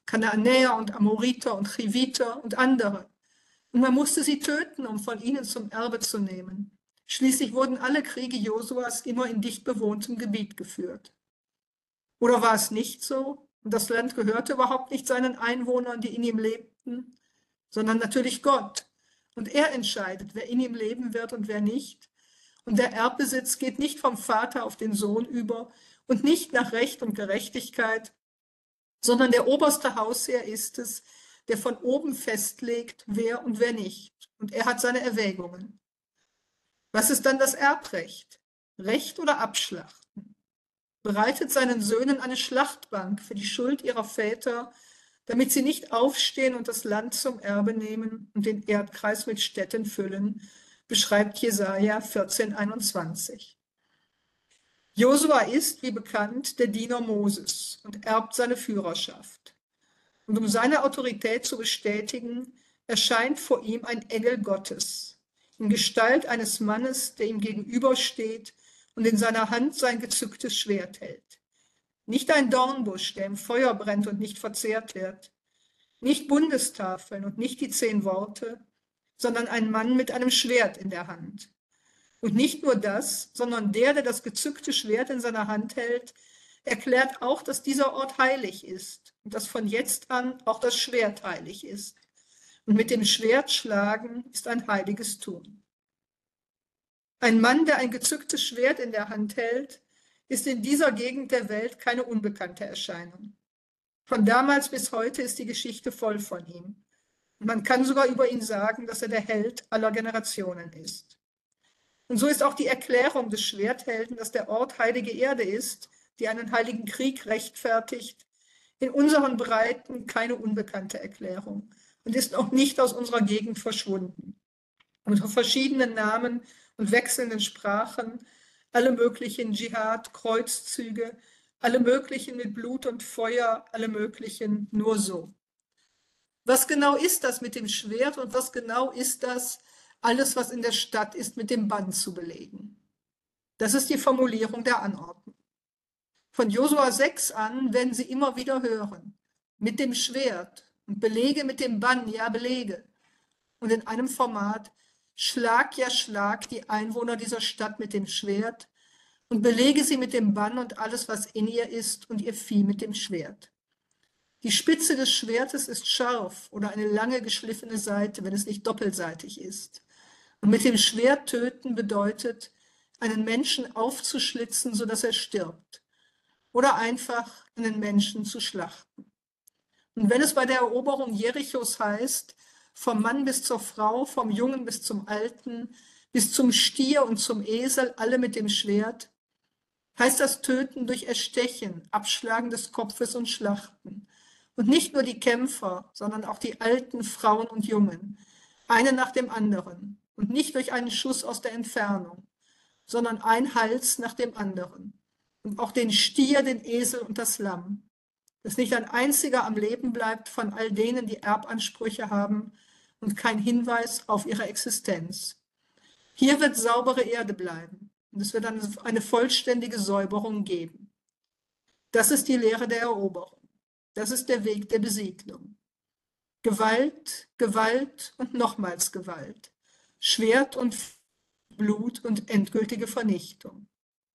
[SPEAKER 1] Kanaanäer und Amoriter und Chiviter und andere. Und man musste sie töten, um von ihnen zum Erbe zu nehmen. Schließlich wurden alle Kriege Josuas immer in dicht bewohntem Gebiet geführt. Oder war es nicht so? Und das Land gehörte überhaupt nicht seinen Einwohnern, die in ihm lebten, sondern natürlich Gott. Und er entscheidet, wer in ihm leben wird und wer nicht. Und der Erbbesitz geht nicht vom Vater auf den Sohn über und nicht nach Recht und Gerechtigkeit, sondern der oberste Hausherr ist es, der von oben festlegt, wer und wer nicht. Und er hat seine Erwägungen. Was ist dann das Erbrecht? Recht oder Abschlachten? Bereitet seinen Söhnen eine Schlachtbank für die Schuld ihrer Väter, damit sie nicht aufstehen und das Land zum Erbe nehmen und den Erdkreis mit Städten füllen, beschreibt Jesaja 14,21. Josua ist, wie bekannt, der Diener Moses und erbt seine Führerschaft. Und um seine Autorität zu bestätigen, erscheint vor ihm ein Engel Gottes, in Gestalt eines Mannes, der ihm gegenübersteht und in seiner Hand sein gezücktes Schwert hält. Nicht ein Dornbusch, der im Feuer brennt und nicht verzehrt wird, nicht Bundestafeln und nicht die 10 Worte, sondern ein Mann mit einem Schwert in der Hand. Und nicht nur das, sondern der das gezückte Schwert in seiner Hand hält, erklärt auch, dass dieser Ort heilig ist und dass von jetzt an auch das Schwert heilig ist. Und mit dem Schwert schlagen ist ein heiliges Tun. Ein Mann, der ein gezücktes Schwert in der Hand hält, ist in dieser Gegend der Welt keine unbekannte Erscheinung. Von damals bis heute ist die Geschichte voll von ihm. Und man kann sogar über ihn sagen, dass er der Held aller Generationen ist. Und so ist auch die Erklärung des Schwerthelden, dass der Ort heilige Erde ist, die einen heiligen Krieg rechtfertigt, in unseren Breiten keine unbekannte Erklärung und ist auch nicht aus unserer Gegend verschwunden. Unter verschiedenen Namen und wechselnden Sprachen, alle möglichen Dschihad, Kreuzzüge, alle möglichen mit Blut und Feuer, alle möglichen nur so. Was genau ist das mit dem Schwert und was genau ist das, alles, was in der Stadt ist, mit dem Bann zu belegen? Das ist die Formulierung der Anordnung. Von Josua 6 an werden Sie immer wieder hören, mit dem Schwert und belege mit dem Bann, ja belege. Und in einem Format, Schlag, ja schlag die Einwohner dieser Stadt mit dem Schwert und belege sie mit dem Bann und alles, was in ihr ist und ihr Vieh mit dem Schwert. Die Spitze des Schwertes ist scharf oder eine lange geschliffene Seite, wenn es nicht doppelseitig ist. Und mit dem Schwert töten bedeutet, einen Menschen aufzuschlitzen, sodass er stirbt. Oder einfach einen Menschen zu schlachten. Und wenn es bei der Eroberung Jerichos heißt, vom Mann bis zur Frau, vom Jungen bis zum Alten, bis zum Stier und zum Esel, alle mit dem Schwert, heißt das Töten durch Erstechen, Abschlagen des Kopfes und Schlachten. Und nicht nur die Kämpfer, sondern auch die alten Frauen und Jungen, eine nach dem anderen. Und nicht durch einen Schuss aus der Entfernung, sondern ein Hals nach dem anderen. Und auch den Stier, den Esel und das Lamm, dass nicht ein einziger am Leben bleibt von all denen, die Erbansprüche haben und kein Hinweis auf ihre Existenz. Hier wird saubere Erde bleiben und es wird eine vollständige Säuberung geben. Das ist die Lehre der Eroberung. Das ist der Weg der Besiedlung. Gewalt, Gewalt und nochmals Gewalt. Schwert und Blut und endgültige Vernichtung.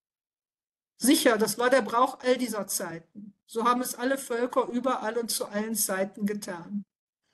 [SPEAKER 1] Sicher, das war der Brauch all dieser Zeiten. So haben es alle Völker überall und zu allen Zeiten getan.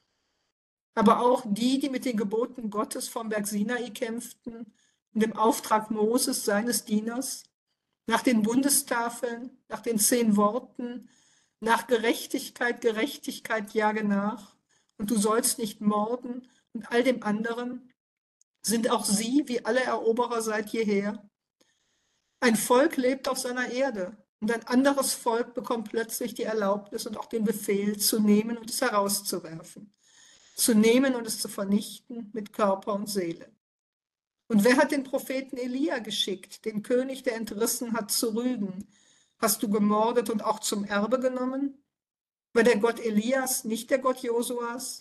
[SPEAKER 1] Aber auch die, die mit den Geboten Gottes vom Berg Sinai kämpften und dem Auftrag Moses, seines Dieners, nach den Bundestafeln, nach den 10 Worten, nach Gerechtigkeit, Gerechtigkeit jage nach und du sollst nicht morden und all dem anderen, sind auch sie, wie alle Eroberer seit jeher. Ein Volk lebt auf seiner Erde und ein anderes Volk bekommt plötzlich die Erlaubnis und auch den Befehl zu nehmen und es herauszuwerfen. Zu nehmen und es zu vernichten mit Körper und Seele. Und wer hat den Propheten Elia geschickt, den König, der entrissen hat, zu rügen? Hast du gemordet und auch zum Erbe genommen? War der Gott Elias nicht der Gott Josuas?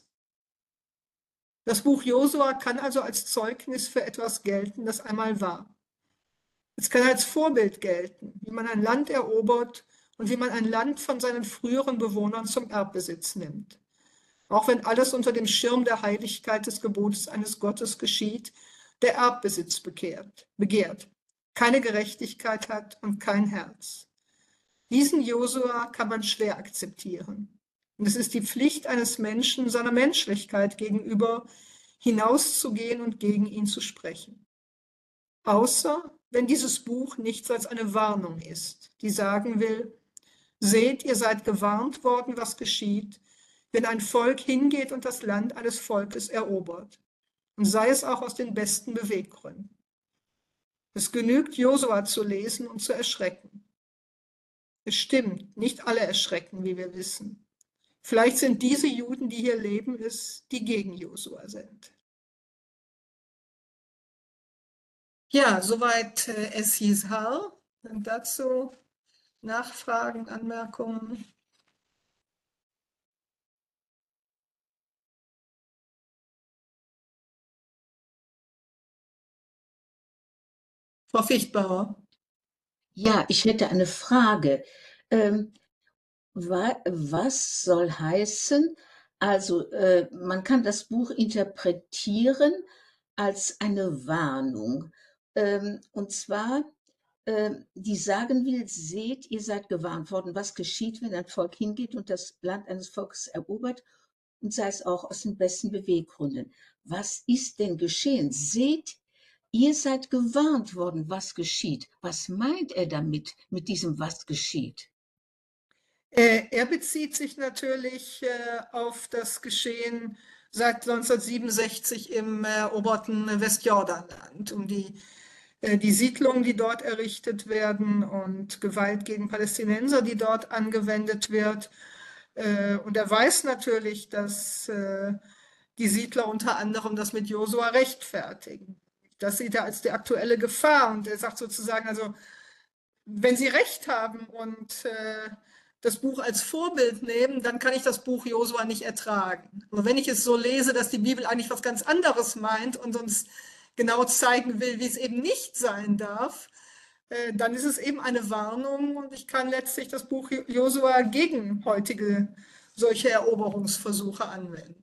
[SPEAKER 1] Das Buch Josua kann also als Zeugnis für etwas gelten, das einmal war. Es kann als Vorbild gelten, wie man ein Land erobert und wie man ein Land von seinen früheren Bewohnern zum Erbbesitz nimmt. Auch wenn alles unter dem Schirm der Heiligkeit des Gebotes eines Gottes geschieht, der Erbbesitz begehrt, keine Gerechtigkeit hat und kein Herz. Diesen Josua kann man schwer akzeptieren. Und es ist die Pflicht eines Menschen, seiner Menschlichkeit gegenüber hinauszugehen und gegen ihn zu sprechen. Außer wenn dieses Buch nichts als eine Warnung ist, die sagen will, seht, ihr seid gewarnt worden, was geschieht, wenn ein Volk hingeht und das Land eines Volkes erobert, und sei es auch aus den besten Beweggründen. Es genügt, Josua zu lesen und zu erschrecken. Es stimmt, nicht alle erschrecken, wie wir wissen. Vielleicht sind diese Juden, die hier leben, es, die gegen Josua sind. Ja, soweit es hieß Hall. Und dazu Nachfragen, Anmerkungen. Frau Fichtbauer.
[SPEAKER 3] Ja, ich hätte eine Frage. Was soll heißen, also man kann das Buch interpretieren als eine Warnung. Und zwar, die sagen will, seht, ihr seid gewarnt worden, was geschieht, wenn ein Volk hingeht und das Land eines Volkes erobert, und sei es auch aus den besten Beweggründen. Was ist denn geschehen? Seht, ihr seid gewarnt worden, was geschieht. Was meint er damit, mit diesem was geschieht?
[SPEAKER 1] Er bezieht sich natürlich auf das Geschehen seit 1967 im eroberten Westjordanland, um die Siedlungen, die dort errichtet werden und Gewalt gegen Palästinenser, die dort angewendet wird. Und er weiß natürlich, dass die Siedler unter anderem das mit Josua rechtfertigen. Das sieht er als die aktuelle Gefahr. Und er sagt sozusagen, also wenn sie recht haben und das Buch als Vorbild nehmen, dann kann ich das Buch Josua nicht ertragen. Aber wenn ich es so lese, dass die Bibel eigentlich was ganz anderes meint und uns genau zeigen will, wie es eben nicht sein darf, dann ist es eben eine Warnung und ich kann letztlich das Buch Josua gegen heutige solche Eroberungsversuche anwenden.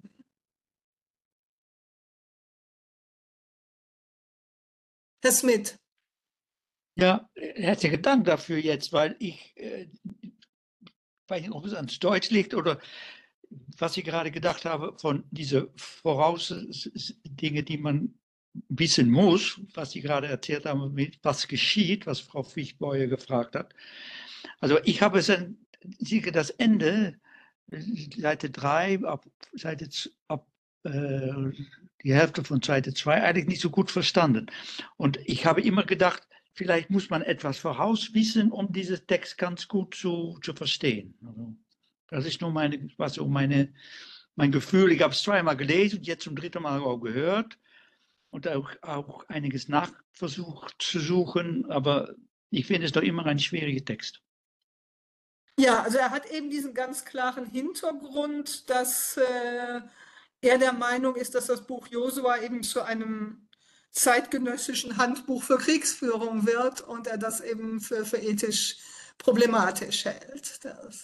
[SPEAKER 1] Herr Smith.
[SPEAKER 2] Ja, herzlichen Dank dafür jetzt, weil ich weiß nicht, ob es ans Deutsch liegt oder was ich gerade gedacht habe von diese Dinge, die man wissen muss, was Sie gerade erzählt haben, was geschieht, was Frau Fichtbauer gefragt hat. Also ich habe es das Ende, Seite 3, die Hälfte von Seite 2 eigentlich nicht so gut verstanden. Und ich habe immer gedacht, vielleicht muss man etwas vorauswissen, um diesen Text ganz gut zu verstehen. Also, das ist nur mein Gefühl. Ich habe es zweimal gelesen und jetzt zum dritten Mal auch gehört und auch einiges nachversucht zu suchen, aber ich finde es doch immer ein schwieriger Text.
[SPEAKER 1] Ja, also er hat eben diesen ganz klaren Hintergrund, dass er der Meinung ist, dass das Buch Josua eben zu einem zeitgenössischen Handbuch für Kriegsführung wird und er das eben für ethisch problematisch hält.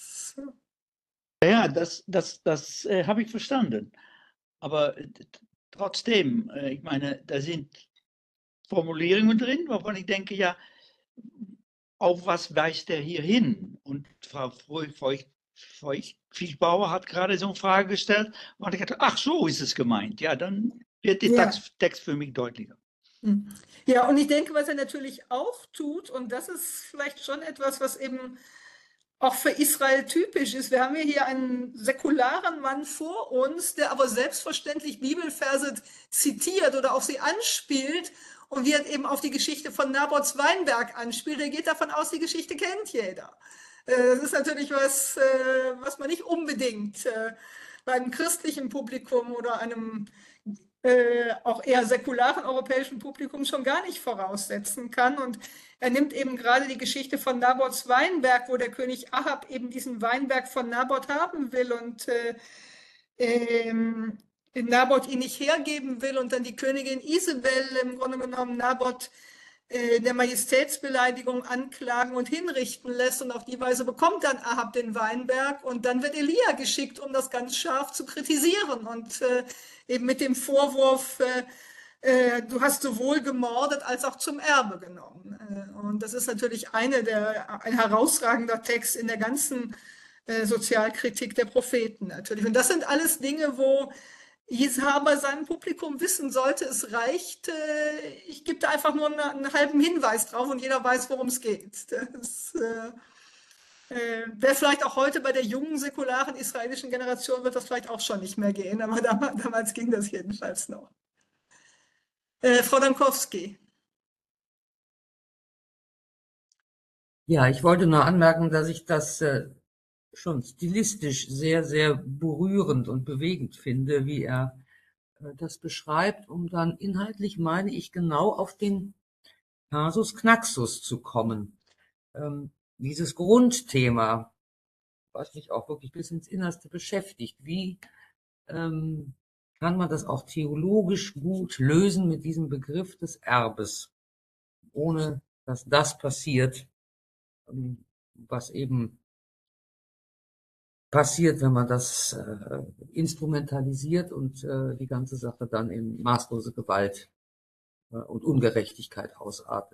[SPEAKER 2] Das habe ich verstanden. Aber trotzdem, ich meine, da sind Formulierungen drin, wovon ich denke, ja, auf was weist er hier hin? Und Frau Fichtbauer hat gerade so eine Frage gestellt und ich dachte, ach, so ist es gemeint. Ja, dann wird der Text für mich deutlicher.
[SPEAKER 1] Ja, und ich denke, was er natürlich auch tut, und das ist vielleicht schon etwas, was eben auch für Israel typisch ist. Wir haben hier einen säkularen Mann vor uns, der aber selbstverständlich Bibelverse zitiert oder auf sie anspielt und wird eben auf die Geschichte von Nabots Weinberg anspielt. Er geht davon aus, die Geschichte kennt jeder. Das ist natürlich was man nicht unbedingt bei einem christlichen Publikum oder einem auch eher säkularen europäischen Publikum schon gar nicht voraussetzen kann. Und er nimmt eben gerade die Geschichte von Nabots Weinberg, wo der König Ahab eben diesen Weinberg von Nabot haben will und Nabot ihn nicht hergeben will und dann die Königin Isabel im Grunde genommen Nabot der Majestätsbeleidigung anklagen und hinrichten lässt. Und auf die Weise bekommt dann Ahab den Weinberg und dann wird Elia geschickt, um das ganz scharf zu kritisieren und eben mit dem Vorwurf, du hast sowohl gemordet als auch zum Erbe genommen. Und das ist natürlich ein herausragender Text in der ganzen Sozialkritik der Propheten natürlich. Und das sind alles Dinge, wo Jesaja bei seinem Publikum wissen sollte, es reicht, ich gebe da einfach nur einen halben Hinweis drauf und jeder weiß, worum es geht. Das wäre vielleicht auch heute bei der jungen, säkularen israelischen Generation, wird das vielleicht auch schon nicht mehr gehen, aber damals ging das jedenfalls noch. Frau Dankowski.
[SPEAKER 10] Ja, ich wollte nur anmerken, dass ich das schon stilistisch sehr, sehr berührend und bewegend finde, wie er das beschreibt, um dann inhaltlich, meine ich, genau auf den Kasus Knaxus zu kommen. Dieses Grundthema, was mich auch wirklich bis ins Innerste beschäftigt, wie kann man das auch theologisch gut lösen mit diesem Begriff des Erbes, ohne dass das passiert, was eben passiert, wenn man das instrumentalisiert und die ganze Sache dann in maßlose Gewalt und Ungerechtigkeit ausartet.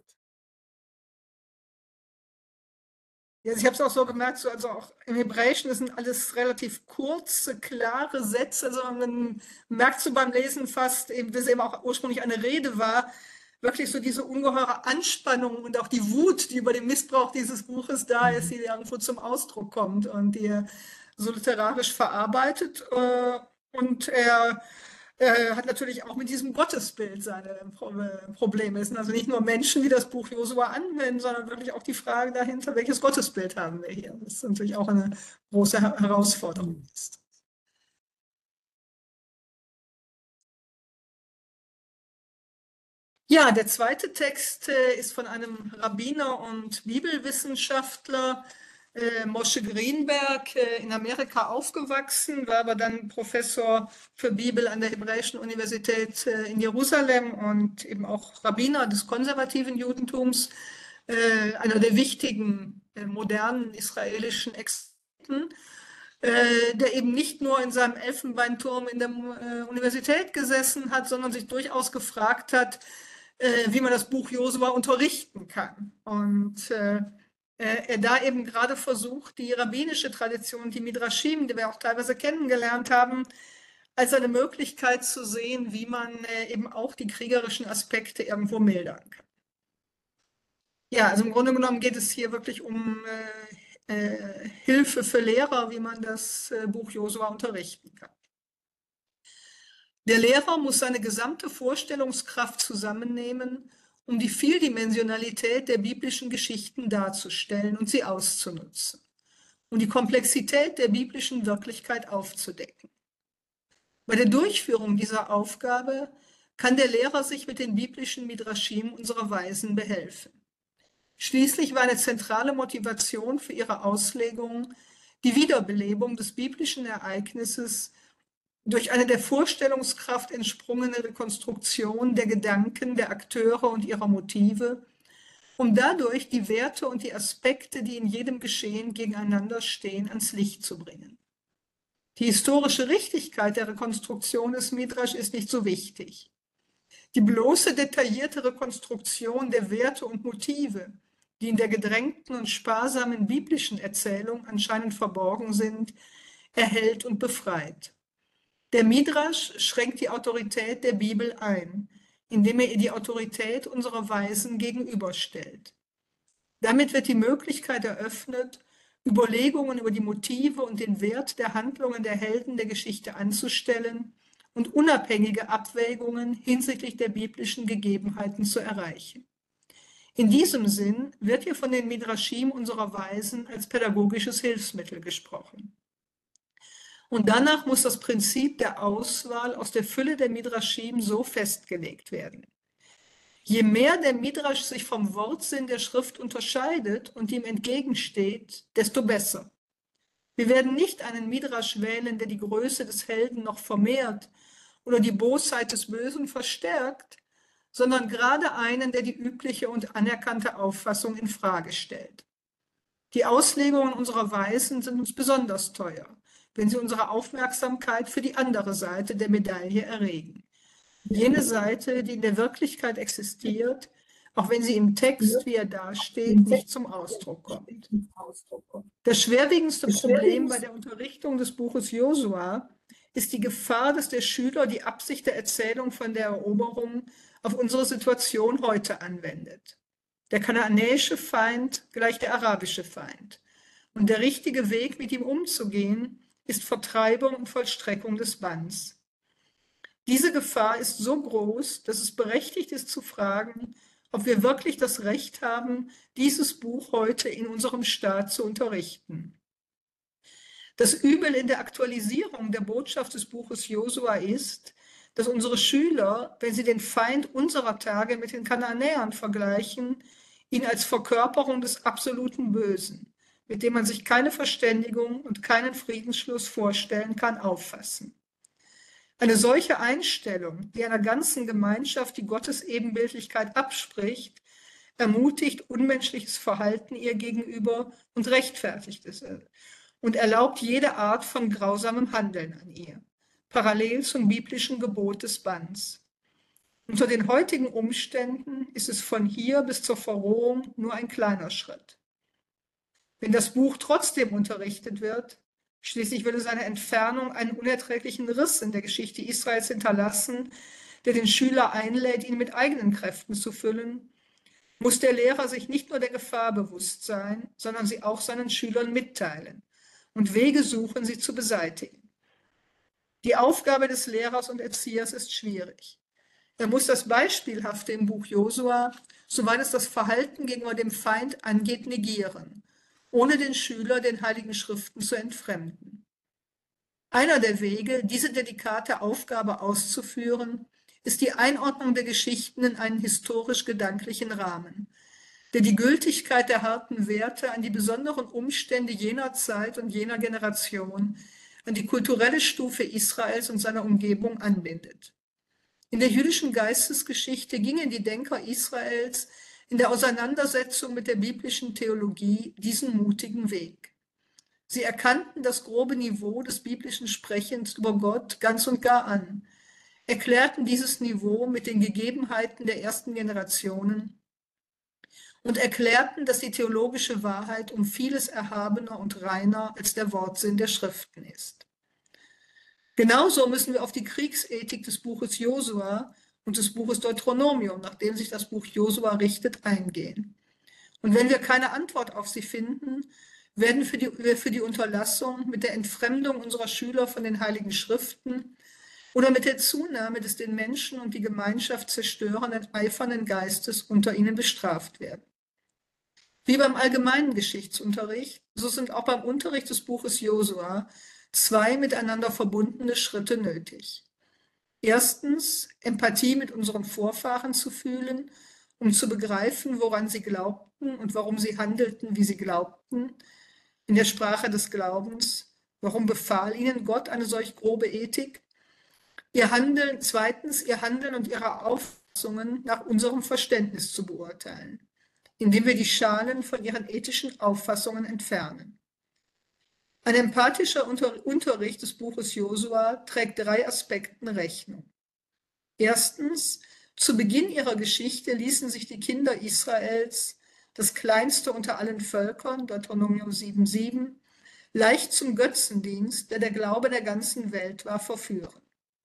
[SPEAKER 1] Ja, ich habe es auch so gemerkt, also auch im Hebräischen, das sind alles relativ kurze, klare Sätze. Also man merkt so beim Lesen fast, eben, wie es eben auch ursprünglich eine Rede war, wirklich so diese ungeheure Anspannung und auch die Wut, die über den Missbrauch dieses Buches da ist, die irgendwo zum Ausdruck kommt und die er so literarisch verarbeitet. Und er hat natürlich auch mit diesem Gottesbild seine Probleme. Es sind also nicht nur Menschen, die das Buch Josua anwenden, sondern wirklich auch die Frage dahinter, welches Gottesbild haben wir hier? Das ist natürlich auch eine große Herausforderung ist. Ja, der zweite Text ist von einem Rabbiner und Bibelwissenschaftler, Moshe Greenberg, in Amerika aufgewachsen, war aber dann Professor für Bibel an der Hebräischen Universität in Jerusalem und eben auch Rabbiner des konservativen Judentums, einer der wichtigen modernen israelischen Experten, der eben nicht nur in seinem Elfenbeinturm in der Universität gesessen hat, sondern sich durchaus gefragt hat, wie man das Buch Josua unterrichten kann. Und er da eben gerade versucht, die rabbinische Tradition, die Midrashim, die wir auch teilweise kennengelernt haben, als eine Möglichkeit zu sehen, wie man eben auch die kriegerischen Aspekte irgendwo mildern kann. Ja, also im Grunde genommen geht es hier wirklich um Hilfe für Lehrer, wie man das Buch Josua unterrichten kann. Der Lehrer muss seine gesamte Vorstellungskraft zusammennehmen, um die Vieldimensionalität der biblischen Geschichten darzustellen und sie auszunutzen, um die Komplexität der biblischen Wirklichkeit aufzudecken. Bei der Durchführung dieser Aufgabe kann der Lehrer sich mit den biblischen Midrashim unserer Weisen behelfen. Schließlich war eine zentrale Motivation für ihre Auslegung die Wiederbelebung des biblischen Ereignisses durch eine der Vorstellungskraft entsprungene Rekonstruktion der Gedanken der Akteure und ihrer Motive, um dadurch die Werte und die Aspekte, die in jedem Geschehen gegeneinander stehen, ans Licht zu bringen. Die historische Richtigkeit der Rekonstruktion des Midrash ist nicht so wichtig. Die bloße detaillierte Rekonstruktion der Werte und Motive, die in der gedrängten und sparsamen biblischen Erzählung anscheinend verborgen sind, erhält und befreit. Der Midrash schränkt die Autorität der Bibel ein, indem er ihr die Autorität unserer Weisen gegenüberstellt. Damit wird die Möglichkeit eröffnet, Überlegungen über die Motive und den Wert der Handlungen der Helden der Geschichte anzustellen und unabhängige Abwägungen hinsichtlich der biblischen Gegebenheiten zu erreichen. In diesem Sinn wird hier von den Midrashim unserer Weisen als pädagogisches Hilfsmittel gesprochen. Und danach muss das Prinzip der Auswahl aus der Fülle der Midrashim so festgelegt werden. Je mehr der Midrash sich vom Wortsinn der Schrift unterscheidet und ihm entgegensteht, desto besser. Wir werden nicht einen Midrash wählen, der die Größe des Helden noch vermehrt oder die Bosheit des Bösen verstärkt, sondern gerade einen, der die übliche und anerkannte Auffassung in Frage stellt. Die Auslegungen unserer Weisen sind uns besonders teuer, wenn sie unsere Aufmerksamkeit für die andere Seite der Medaille erregen. Jene Seite, die in der Wirklichkeit existiert, auch wenn sie im Text, wie er dasteht, nicht zum Ausdruck kommt. Das schwerwiegendste Problem bei der Unterrichtung des Buches Josua ist die Gefahr, dass der Schüler die Absicht der Erzählung von der Eroberung auf unsere Situation heute anwendet. Der kanaanäische Feind gleich der arabische Feind. Und der richtige Weg, mit ihm umzugehen, ist Vertreibung und Vollstreckung des Banns. Diese Gefahr ist so groß, dass es berechtigt ist zu fragen, ob wir wirklich das Recht haben, dieses Buch heute in unserem Staat zu unterrichten. Das Übel in der Aktualisierung der Botschaft des Buches Josua ist, dass unsere Schüler, wenn sie den Feind unserer Tage mit den Kanaanäern vergleichen, ihn als Verkörperung des absoluten Bösen, mit dem man sich keine Verständigung und keinen Friedensschluss vorstellen kann, auffassen. Eine solche Einstellung, die einer ganzen Gemeinschaft die Gottesebenbildlichkeit abspricht, ermutigt unmenschliches Verhalten ihr gegenüber und rechtfertigt es und erlaubt jede Art von grausamem Handeln an ihr, parallel zum biblischen Gebot des Banns. Unter den heutigen Umständen ist es von hier bis zur Verrohung nur ein kleiner Schritt. Wenn das Buch trotzdem unterrichtet wird, schließlich würde seine Entfernung einen unerträglichen Riss in der Geschichte Israels hinterlassen, der den Schüler einlädt, ihn mit eigenen Kräften zu füllen, muss der Lehrer sich nicht nur der Gefahr bewusst sein, sondern sie auch seinen Schülern mitteilen und Wege suchen, sie zu beseitigen. Die Aufgabe des Lehrers und Erziehers ist schwierig. Er muss das Beispielhafte im Buch Josua, soweit es das Verhalten gegenüber dem Feind angeht, negieren, ohne den Schüler den Heiligen Schriften zu entfremden. Einer der Wege, diese delikate Aufgabe auszuführen, ist die Einordnung der Geschichten in einen historisch-gedanklichen Rahmen, der die Gültigkeit der harten Werte an die besonderen Umstände jener Zeit und jener Generation, an die kulturelle Stufe Israels und seiner Umgebung anbindet. In der jüdischen Geistesgeschichte gingen die Denker Israels in der Auseinandersetzung mit der biblischen Theologie diesen mutigen Weg. Sie erkannten das grobe Niveau des biblischen Sprechens über Gott ganz und gar an, erklärten dieses Niveau mit den Gegebenheiten der ersten Generationen und erklärten, dass die theologische Wahrheit um vieles erhabener und reiner als der Wortsinn der Schriften ist. Genauso müssen wir auf die Kriegsethik des Buches Josua und des Buches Deuteronomium, nach dem sich das Buch Josua richtet, eingehen. Und wenn wir keine Antwort auf sie finden, werden wir für die Unterlassung mit der Entfremdung unserer Schüler von den Heiligen Schriften oder mit der Zunahme des den Menschen und die Gemeinschaft zerstörenden, eifernden Geistes unter ihnen bestraft werden. Wie beim allgemeinen Geschichtsunterricht, so sind auch beim Unterricht des Buches Josua zwei miteinander verbundene Schritte nötig. Erstens, Empathie mit unseren Vorfahren zu fühlen, um zu begreifen, woran sie glaubten und warum sie handelten, wie sie glaubten, in der Sprache des Glaubens. Warum befahl ihnen Gott eine solch grobe Ethik? Zweitens, ihr Handeln und ihre Auffassungen nach unserem Verständnis zu beurteilen, indem wir die Schalen von ihren ethischen Auffassungen entfernen. Ein empathischer Unterricht des Buches Josua trägt 3 Aspekten Rechnung. Erstens, zu Beginn ihrer Geschichte ließen sich die Kinder Israels, das kleinste unter allen Völkern, Deuteronomium 7,7, leicht zum Götzendienst, der Glaube der ganzen Welt war, verführen.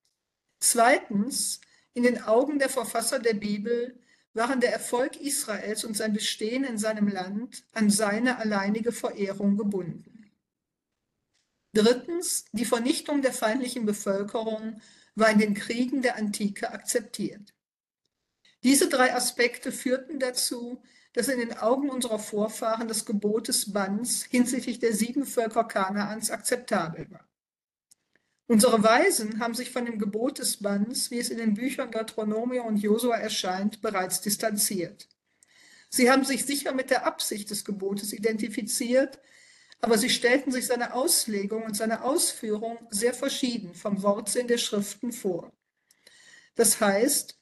[SPEAKER 1] Zweitens, in den Augen der Verfasser der Bibel waren der Erfolg Israels und sein Bestehen in seinem Land an seine alleinige Verehrung gebunden. Drittens, die Vernichtung der feindlichen Bevölkerung war in den Kriegen der Antike akzeptiert. Diese 3 Aspekte führten dazu, dass in den Augen unserer Vorfahren das Gebot des Banns hinsichtlich der 7 Völker Kanaans akzeptabel war. Unsere Weisen haben sich von dem Gebot des Banns, wie es in den Büchern Deuteronomium und Josua erscheint, bereits distanziert. Sie haben sich sicher mit der Absicht des Gebotes identifiziert, aber sie stellten sich seine Auslegung und seine Ausführung sehr verschieden vom Wortsinn der Schriften vor. Das heißt,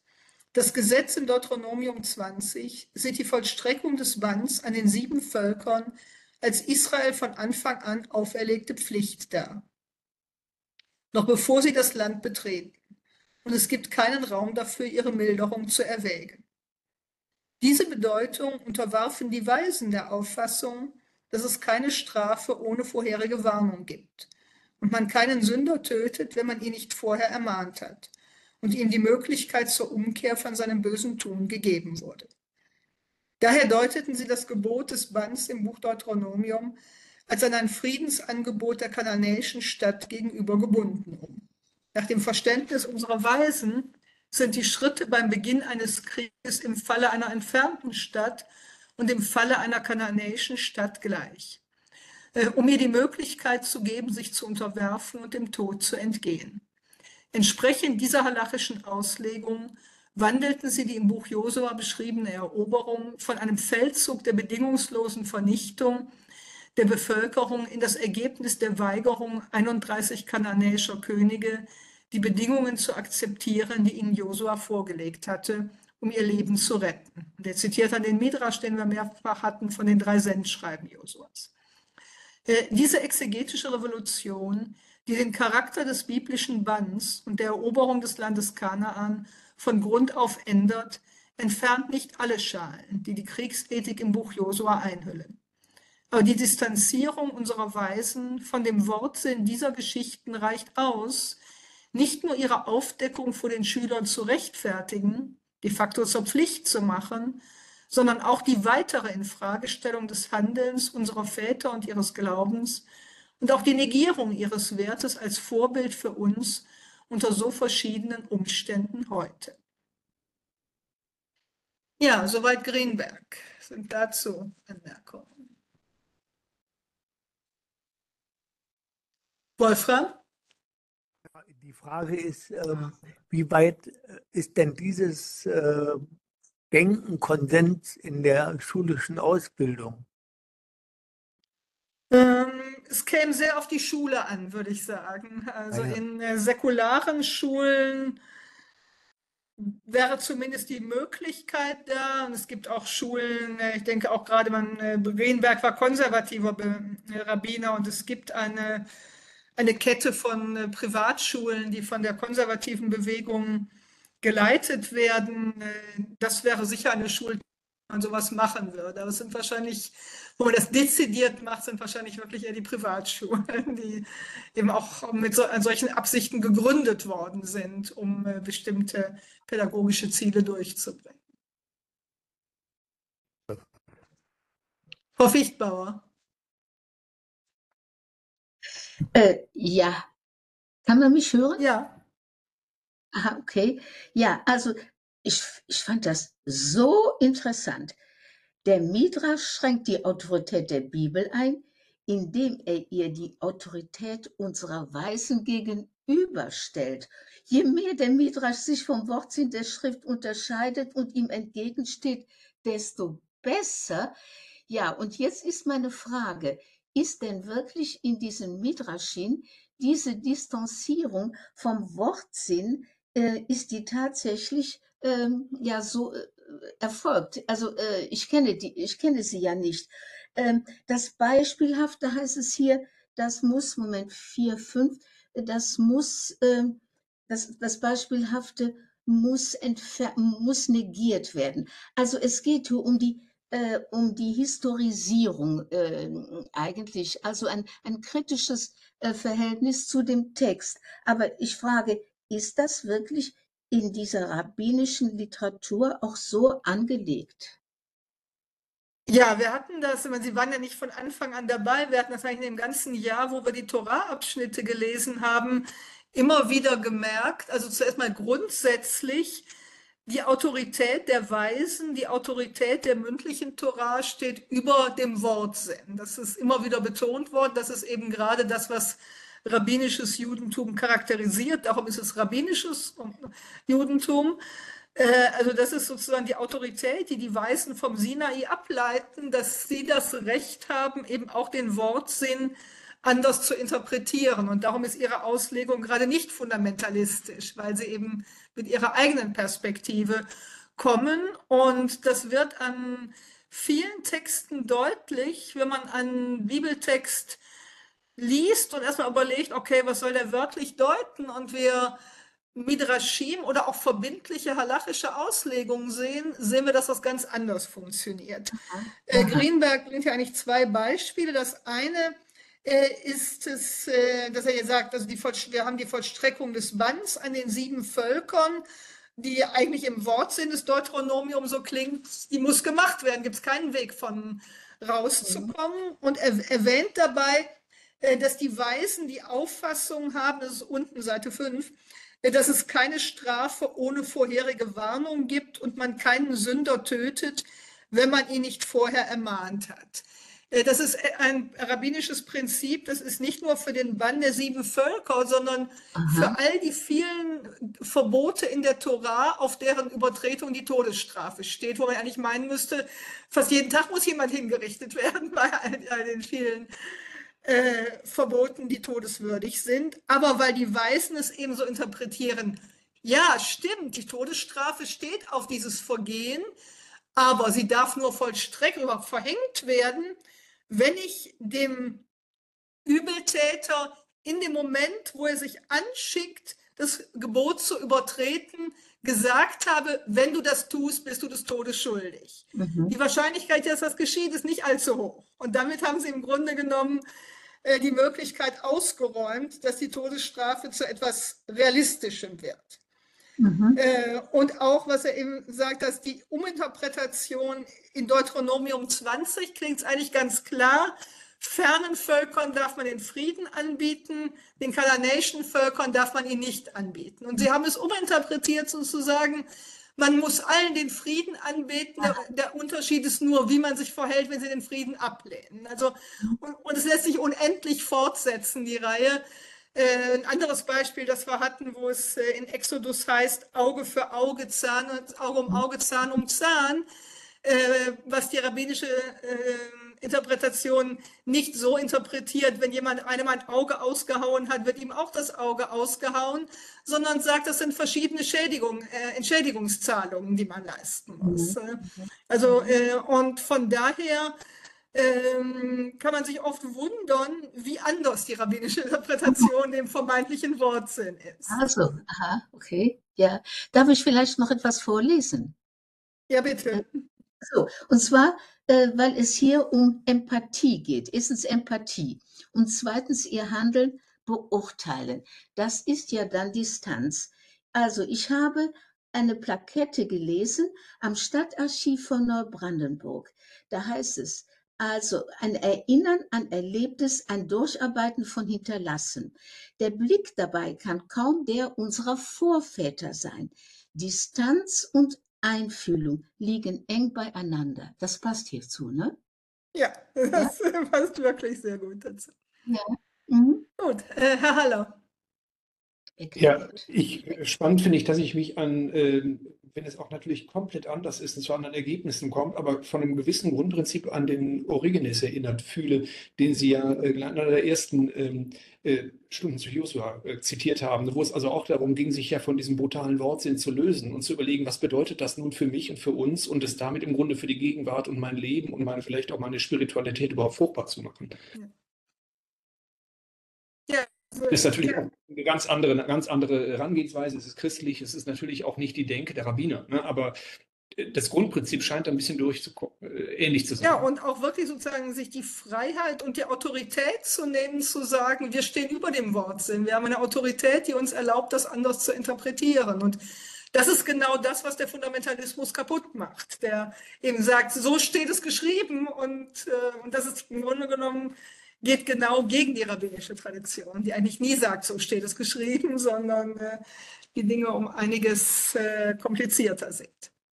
[SPEAKER 1] Das Gesetz in Deuteronomium 20 sieht die Vollstreckung des Banns an den 7 Völkern als Israel von Anfang an auferlegte Pflicht dar, noch bevor sie das Land betreten. Und es gibt keinen Raum dafür, ihre Milderung zu erwägen. Diese Bedeutung unterwarfen die Weisen der Auffassung, dass es keine Strafe ohne vorherige Warnung gibt und man keinen Sünder tötet, wenn man ihn nicht vorher ermahnt hat und ihm die Möglichkeit zur Umkehr von seinem bösen Tun gegeben wurde. Daher deuteten sie das Gebot des Banns im Buch Deuteronomium als an ein Friedensangebot der kananäischen Stadt gegenüber gebunden um. Nach dem Verständnis unserer Weisen sind die Schritte beim Beginn eines Krieges im Falle einer entfernten Stadt und im Falle einer kananäischen Stadt gleich, um ihr die Möglichkeit zu geben, sich zu unterwerfen und dem Tod zu entgehen. Entsprechend dieser halachischen Auslegung wandelten sie die im Buch Josua beschriebene Eroberung von einem Feldzug der bedingungslosen Vernichtung der Bevölkerung in das Ergebnis der Weigerung 31 kananäischer Könige, die Bedingungen zu akzeptieren, die ihnen Josua vorgelegt hatte, um ihr Leben zu retten. Und er zitiert dann den Midrasch, den wir mehrfach hatten, von den 3 Sendschreiben Josuas. Diese exegetische Revolution, die den Charakter des biblischen Banns und der Eroberung des Landes Kanaan von Grund auf ändert, entfernt nicht alle Schalen, die die Kriegsethik im Buch Josua einhüllen. Aber die Distanzierung unserer Weisen von dem Wortsinn dieser Geschichten reicht aus, nicht nur ihre Aufdeckung vor den Schülern zu rechtfertigen, de facto zur Pflicht zu machen, sondern auch die weitere Infragestellung des Handelns unserer Väter und ihres Glaubens und auch die Negierung ihres Wertes als Vorbild für uns unter so verschiedenen Umständen heute. Ja, soweit Greenberg. Sind dazu Anmerkungen? Wolfram?
[SPEAKER 11] Die Frage ist, wie weit ist denn dieses Denken Konsens in der schulischen Ausbildung?
[SPEAKER 1] Es käme sehr auf die Schule an, würde ich sagen. Also in säkularen Schulen wäre zumindest die Möglichkeit da. Und es gibt auch Schulen, ich denke auch gerade, Greenberg war konservativer Rabbiner und es gibt eine Kette von Privatschulen, die von der konservativen Bewegung geleitet werden. Das wäre sicher eine Schule, wo man sowas machen würde. Aber es sind wahrscheinlich, wo man das dezidiert macht, sind wahrscheinlich wirklich eher die Privatschulen, die eben auch mit solchen Absichten gegründet worden sind, um bestimmte pädagogische Ziele durchzubringen. Frau Fichtbauer.
[SPEAKER 3] Ja, kann man mich hören?
[SPEAKER 1] Ja.
[SPEAKER 3] Aha, okay. Ja, also ich fand das so interessant. Der Midrasch schränkt die Autorität der Bibel ein, indem er ihr die Autorität unserer Weisen gegenüberstellt. Je mehr der Midrasch sich vom Wortsinn der Schrift unterscheidet und ihm entgegensteht, desto besser. Ja, und jetzt ist meine Frage, ist denn wirklich in diesem Midraschin diese Distanzierung vom Wortsinn, ist die tatsächlich ja so erfolgt? Also ich kenne sie ja nicht. Das Beispielhafte heißt es hier, das muss, Moment, 4, 5, das muss, das Beispielhafte muss negiert werden. Also es geht hier um die Historisierung eigentlich, also ein kritisches Verhältnis zu dem Text. Aber ich frage, ist das wirklich in dieser rabbinischen Literatur auch so angelegt?
[SPEAKER 1] Ja, wir hatten das, Sie waren ja nicht von Anfang an dabei, wir hatten das eigentlich in dem ganzen Jahr, wo wir die Torah-Abschnitte gelesen haben, immer wieder gemerkt, also zuerst mal grundsätzlich, die Autorität der Weisen, die Autorität der mündlichen Torah steht über dem Wortsinn. Das ist immer wieder betont worden, das ist eben gerade das, was rabbinisches Judentum charakterisiert, darum ist es rabbinisches Judentum. Also das ist sozusagen die Autorität, die die Weisen vom Sinai ableiten, dass sie das Recht haben, eben auch den Wortsinn anders zu interpretieren. Und darum ist ihre Auslegung gerade nicht fundamentalistisch, weil sie eben mit ihrer eigenen Perspektive kommen. Und das wird an vielen Texten deutlich, wenn man einen Bibeltext liest und erstmal überlegt, okay, was soll der wörtlich deuten? Und wir Midrashim oder auch verbindliche halachische Auslegungen sehen wir, dass das ganz anders funktioniert. Greenberg bringt ja eigentlich zwei Beispiele. Das eine ist es, dass er hier sagt, also wir haben die Vollstreckung des Banns an den 7 Völkern, die eigentlich im Wortsinn des Deuteronomium so klingt, die muss gemacht werden, gibt es keinen Weg von rauszukommen. Und er erwähnt dabei, dass die Weisen die Auffassung haben, das ist unten Seite 5, dass es keine Strafe ohne vorherige Warnung gibt und man keinen Sünder tötet, wenn man ihn nicht vorher ermahnt hat. Das ist ein rabbinisches Prinzip, das ist nicht nur für den Bann der 7 Völker, sondern für all die vielen Verbote in der Tora, auf deren Übertretung die Todesstrafe steht, wo man eigentlich meinen müsste, fast jeden Tag muss jemand hingerichtet werden bei all den vielen Verboten, die todeswürdig sind, aber weil die Weißen es eben so interpretieren, ja, stimmt, die Todesstrafe steht auf dieses Vergehen, aber sie darf nur vollstreckt oder verhängt werden, wenn ich dem Übeltäter in dem Moment, wo er sich anschickt, das Gebot zu übertreten, gesagt habe, wenn du das tust, bist du des Todes schuldig. Die Wahrscheinlichkeit, dass das geschieht, ist nicht allzu hoch. Und damit haben sie im Grunde genommen die Möglichkeit ausgeräumt, dass die Todesstrafe zu etwas Realistischem wird. Und auch, was er eben sagt, dass die Uminterpretation in Deuteronomium 20 klingt es eigentlich ganz klar. Fernen Völkern darf man den Frieden anbieten, den kananäischen Völkern darf man ihn nicht anbieten. Und sie haben es uminterpretiert, sozusagen, man muss allen den Frieden anbeten. Der Unterschied ist nur, wie man sich verhält, wenn sie den Frieden ablehnen. Also, und es lässt sich unendlich fortsetzen, die Reihe. Ein anderes Beispiel, das wir hatten, wo es in Exodus heißt, Auge für Auge, Auge um Auge, Zahn um Zahn, was die rabbinische Interpretation nicht so interpretiert, wenn jemand einem ein Auge ausgehauen hat, wird ihm auch das Auge ausgehauen, sondern sagt, das sind verschiedene Entschädigungszahlungen, die man leisten muss. Also, und von daher kann man sich oft wundern, wie anders die rabbinische Interpretation dem vermeintlichen Wortsinn ist.
[SPEAKER 3] Also, aha, okay, ja. Darf ich vielleicht noch etwas vorlesen?
[SPEAKER 1] Ja, bitte.
[SPEAKER 3] So, und zwar, weil es hier um Empathie geht. Erstens Empathie und zweitens ihr Handeln beurteilen. Das ist ja dann Distanz. Also ich habe eine Plakette gelesen am Stadtarchiv von Neubrandenburg. Da heißt es, also ein Erinnern an Erlebtes, ein Durcharbeiten von Hinterlassen. Der Blick dabei kann kaum der unserer Vorväter sein. Distanz und Einfühlung liegen eng beieinander. Das passt hierzu, ne?
[SPEAKER 1] Ja, das passt wirklich sehr gut dazu.
[SPEAKER 3] Ja.
[SPEAKER 1] Gut, Herr Haller.
[SPEAKER 6] Ja, spannend finde ich, dass ich mich an, wenn es auch natürlich komplett anders ist und zu anderen Ergebnissen kommt, aber von einem gewissen Grundprinzip an den Origenes erinnert fühle, den Sie ja in einer der ersten Stunden zu Josua zitiert haben, wo es also auch darum ging, sich ja von diesem brutalen Wortsinn zu lösen und zu überlegen, was bedeutet das nun für mich und für uns und es damit im Grunde für die Gegenwart und mein Leben und vielleicht auch meine Spiritualität überhaupt fruchtbar zu machen.
[SPEAKER 1] Ja.
[SPEAKER 6] Das ist natürlich auch eine ganz andere Herangehensweise. Es ist christlich, es ist natürlich auch nicht die Denke der Rabbiner, ne? Aber das Grundprinzip scheint ein bisschen ähnlich zu sein.
[SPEAKER 1] Ja, und auch wirklich sozusagen sich die Freiheit und die Autorität zu nehmen, zu sagen, wir stehen über dem Wortsinn. Wir haben eine Autorität, die uns erlaubt, das anders zu interpretieren. Und das ist genau das, was der Fundamentalismus kaputt macht, der eben sagt, so steht es geschrieben und das ist im Grunde genommen geht genau gegen die rabbinische Tradition, die eigentlich nie sagt, so steht es geschrieben, sondern die Dinge um einiges komplizierter sind.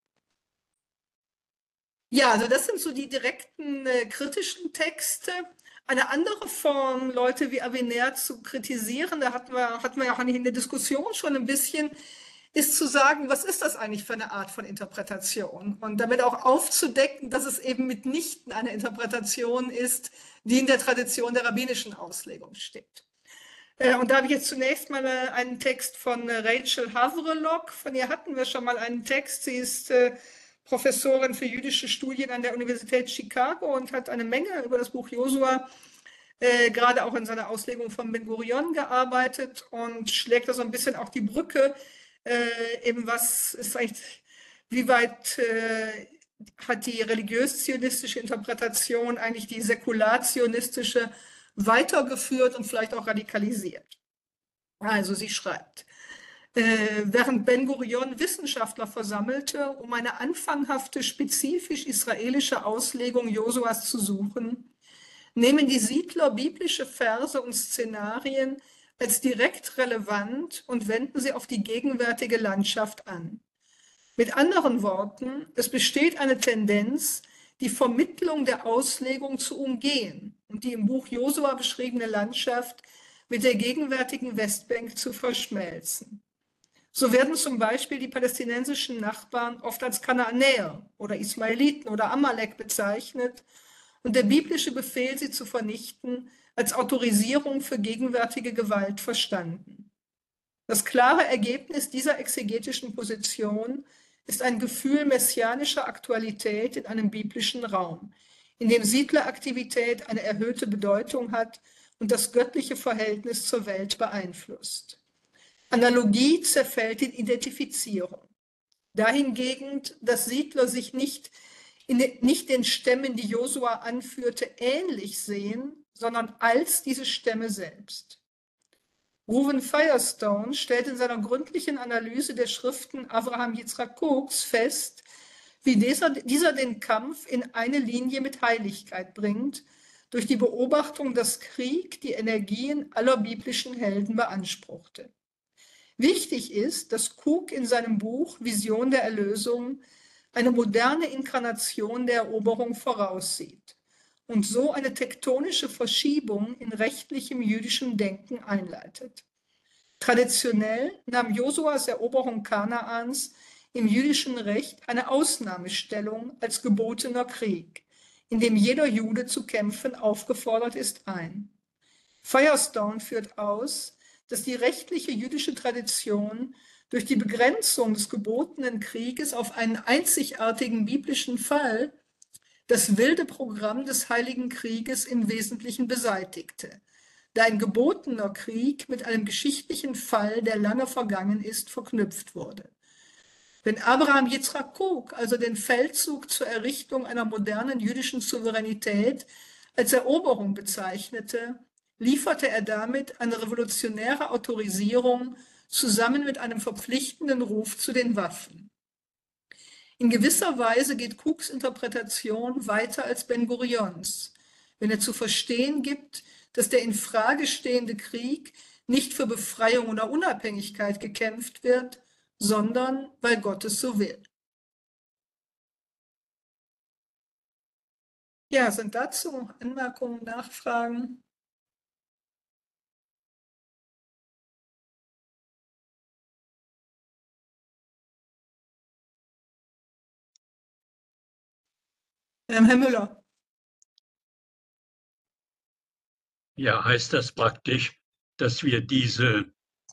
[SPEAKER 1] Ja, also das sind so die direkten kritischen Texte. Eine andere Form, Leute wie Avenir zu kritisieren, da hatten wir ja auch in der Diskussion schon ein bisschen, ist zu sagen, was ist das eigentlich für eine Art von Interpretation? Und damit auch aufzudecken, dass es eben mitnichten eine Interpretation ist, die in der Tradition der rabbinischen Auslegung steht. Und da habe ich jetzt zunächst mal einen Text von Rachel Havelock. Von ihr hatten wir schon mal einen Text. Sie ist Professorin für jüdische Studien an der Universität Chicago und hat eine Menge über das Buch Josua, gerade auch in seiner Auslegung von Ben Gurion gearbeitet und schlägt da so ein bisschen auch die Brücke, eben was ist eigentlich, wie weit hat die religiös-zionistische Interpretation eigentlich die säkular-zionistische weitergeführt und vielleicht auch radikalisiert. Also sie schreibt, während Ben Gurion Wissenschaftler versammelte, um eine anfanghafte, spezifisch israelische Auslegung Josuas zu suchen, nehmen die Siedler biblische Verse und Szenarien als direkt relevant und wenden sie auf die gegenwärtige Landschaft an. Mit anderen Worten, es besteht eine Tendenz, die Vermittlung der Auslegung zu umgehen und die im Buch Josua beschriebene Landschaft mit der gegenwärtigen Westbank zu verschmelzen. So werden zum Beispiel die palästinensischen Nachbarn oft als Kanaanäer oder Ismaeliten oder Amalek bezeichnet und der biblische Befehl, sie zu vernichten, als Autorisierung für gegenwärtige Gewalt verstanden. Das klare Ergebnis dieser exegetischen Position ist ein Gefühl messianischer Aktualität in einem biblischen Raum, in dem Siedleraktivität eine erhöhte Bedeutung hat und das göttliche Verhältnis zur Welt beeinflusst. Analogie zerfällt in Identifizierung. Dahingegen, dass Siedler sich nicht den Stämmen, die Josua anführte, ähnlich sehen, sondern als diese Stämme selbst. Reuven Firestone stellt in seiner gründlichen Analyse der Schriften Avraham Yitzhak Koks fest, wie dieser den Kampf in eine Linie mit Heiligkeit bringt, durch die Beobachtung, dass Krieg die Energien aller biblischen Helden beanspruchte. Wichtig ist, dass Kook in seinem Buch Vision der Erlösung eine moderne Inkarnation der Eroberung voraussieht und so eine tektonische Verschiebung in rechtlichem jüdischem Denken einleitet. Traditionell nahm Josuas Eroberung Kanaans im jüdischen Recht eine Ausnahmestellung als gebotener Krieg, in dem jeder Jude zu kämpfen aufgefordert ist, ein. Firestone führt aus, dass die rechtliche jüdische Tradition durch die Begrenzung des gebotenen Krieges auf einen einzigartigen biblischen Fall das wilde Programm des Heiligen Krieges im Wesentlichen beseitigte, da ein gebotener Krieg mit einem geschichtlichen Fall, der lange vergangen ist, verknüpft wurde. Wenn Abraham Yitzhak Kook also den Feldzug zur Errichtung einer modernen jüdischen Souveränität als Eroberung bezeichnete, lieferte er damit eine revolutionäre Autorisierung zusammen mit einem verpflichtenden Ruf zu den Waffen. In gewisser Weise geht Kooks Interpretation weiter als Ben Gurions, wenn er zu verstehen gibt, dass der in Frage stehende Krieg nicht für Befreiung oder Unabhängigkeit gekämpft wird, sondern weil Gott es so will. Ja, sind dazu Anmerkungen, Nachfragen? Herr Müller.
[SPEAKER 5] Ja, heißt das praktisch, dass wir diese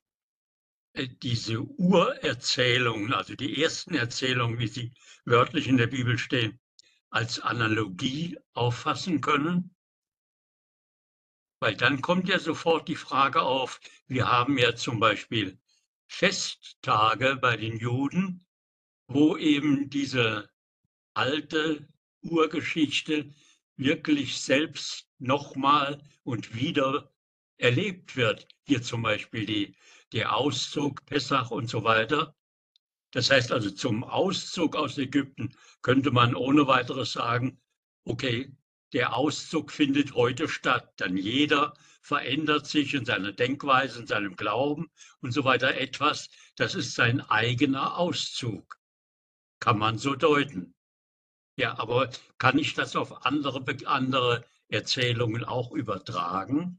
[SPEAKER 5] Urerzählungen, also die ersten Erzählungen, wie sie wörtlich in der Bibel stehen, als Analogie auffassen können? Weil dann kommt ja sofort die Frage auf, wir haben ja zum Beispiel Festtage bei den Juden, wo eben diese alte Urgeschichte wirklich selbst nochmal und wieder erlebt wird. Hier zum Beispiel der Auszug, Pessach und so weiter. Das heißt also, zum Auszug aus Ägypten könnte man ohne weiteres sagen, okay, der Auszug findet heute statt. Dann jeder verändert sich in seiner Denkweise, in seinem Glauben und so weiter etwas. Das ist sein eigener Auszug. Kann man so deuten. Ja, aber kann ich das auf andere Erzählungen auch übertragen?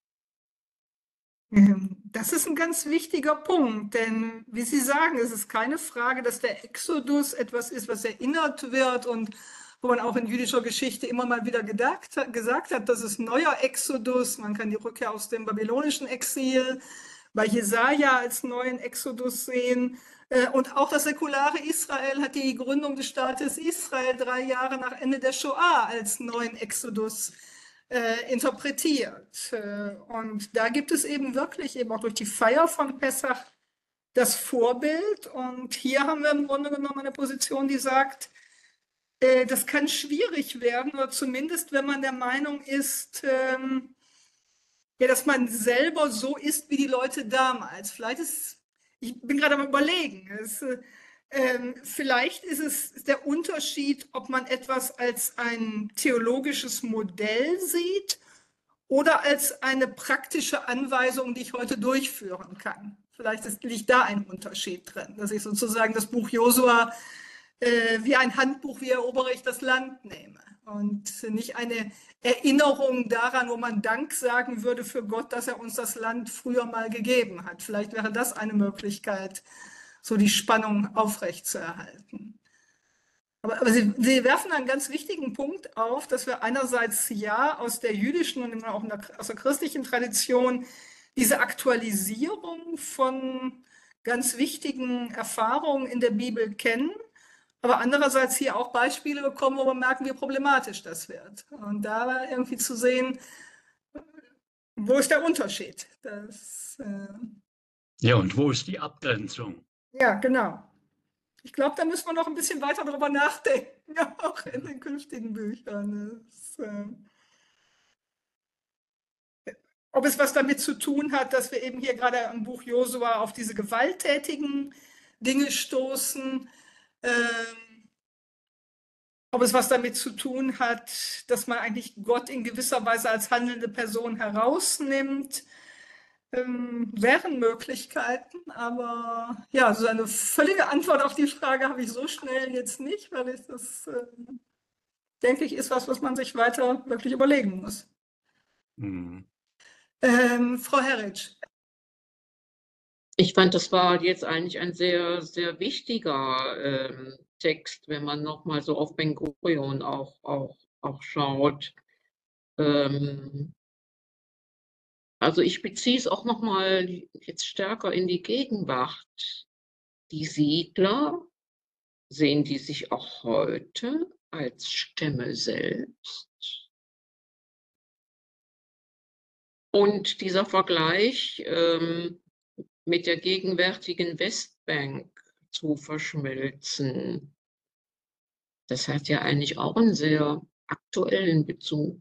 [SPEAKER 1] Das ist ein ganz wichtiger Punkt, denn wie Sie sagen, es ist keine Frage, dass der Exodus etwas ist, was erinnert wird und wo man auch in jüdischer Geschichte immer mal wieder gesagt hat, das ist neuer Exodus, man kann die Rückkehr aus dem babylonischen Exil bei Jesaja als neuen Exodus sehen. Und auch das säkulare Israel hat die Gründung des Staates Israel 3 Jahre nach Ende der Shoah als neuen Exodus interpretiert. Und da gibt es eben wirklich eben auch durch die Feier von Pessach das Vorbild. Und hier haben wir im Grunde genommen eine Position, die sagt, das kann schwierig werden, oder zumindest, wenn man der Meinung ist, ja, dass man selber so ist wie die Leute damals. Vielleicht ist, ich bin gerade am Überlegen, vielleicht ist es der Unterschied, ob man etwas als ein theologisches Modell sieht oder als eine praktische Anweisung, die ich heute durchführen kann. Vielleicht liegt da ein Unterschied drin, dass ich sozusagen das Buch Josua wie ein Handbuch, wie erobere ich das Land nehme. Und nicht eine Erinnerung daran, wo man Dank sagen würde für Gott, dass er uns das Land früher mal gegeben hat. Vielleicht wäre das eine Möglichkeit, so die Spannung aufrechtzuerhalten. Aber Sie werfen einen ganz wichtigen Punkt auf, dass wir einerseits ja aus der jüdischen und auch aus der christlichen Tradition diese Aktualisierung von ganz wichtigen Erfahrungen in der Bibel kennen, aber andererseits hier auch Beispiele bekommen, wo wir merken, wie problematisch das wird. Und da irgendwie zu sehen, wo ist der Unterschied?
[SPEAKER 5] Ja, und wo ist die Abgrenzung?
[SPEAKER 1] Ja, genau. Ich glaube, da müssen wir noch ein bisschen weiter darüber nachdenken, auch in den künftigen Büchern. Ob es was damit zu tun hat, dass wir eben hier gerade im Buch Josua auf diese gewalttätigen Dinge stoßen, ob es was damit zu tun hat, dass man eigentlich Gott in gewisser Weise als handelnde Person herausnimmt, wären Möglichkeiten. Aber ja, so eine völlige Antwort auf die Frage habe ich so schnell jetzt nicht, weil ich das, denke ich, ist was man sich weiter wirklich überlegen muss. Frau Herritsch.
[SPEAKER 4] Ich fand, das war jetzt eigentlich ein sehr, sehr wichtiger Text, wenn man nochmal so auf Ben Gurion auch schaut. Also ich beziehe es auch nochmal jetzt stärker in die Gegenwart. Die Siedler, sehen die sich auch heute als Stämme selbst? Und dieser Vergleich mit der gegenwärtigen Westbank zu verschmelzen, das hat ja eigentlich auch einen sehr aktuellen Bezug.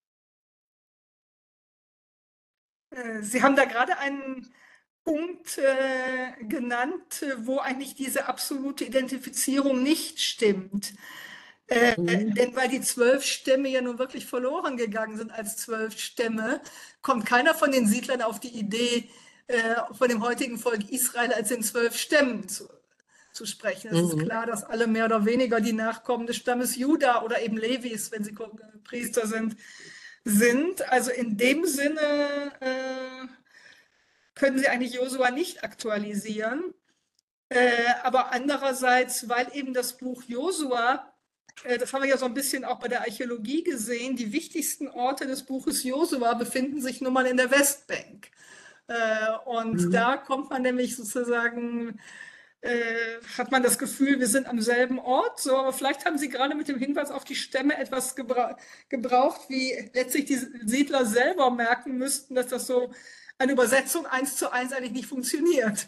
[SPEAKER 1] Sie haben da gerade einen Punkt genannt, wo eigentlich diese absolute Identifizierung nicht stimmt. Denn weil die 12 Stämme ja nun wirklich verloren gegangen sind als 12 Stämme, kommt keiner von den Siedlern auf die Idee, von dem heutigen Volk Israel als den 12 Stämmen zu sprechen. Es ist klar, dass alle mehr oder weniger die Nachkommen des Stammes Juda oder eben Levis, wenn sie Priester sind. Also in dem Sinne können sie eigentlich Josua nicht aktualisieren. Aber andererseits, weil eben das Buch Josua, das haben wir ja so ein bisschen auch bei der Archäologie gesehen, die wichtigsten Orte des Buches Josua befinden sich nun mal in der Westbank. Und da kommt man nämlich sozusagen, hat man das Gefühl, wir sind am selben Ort. So, aber vielleicht haben Sie gerade mit dem Hinweis auf die Stämme etwas gebraucht, wie letztlich die Siedler selber merken müssten, dass das so eine Übersetzung 1:1 eigentlich nicht funktioniert.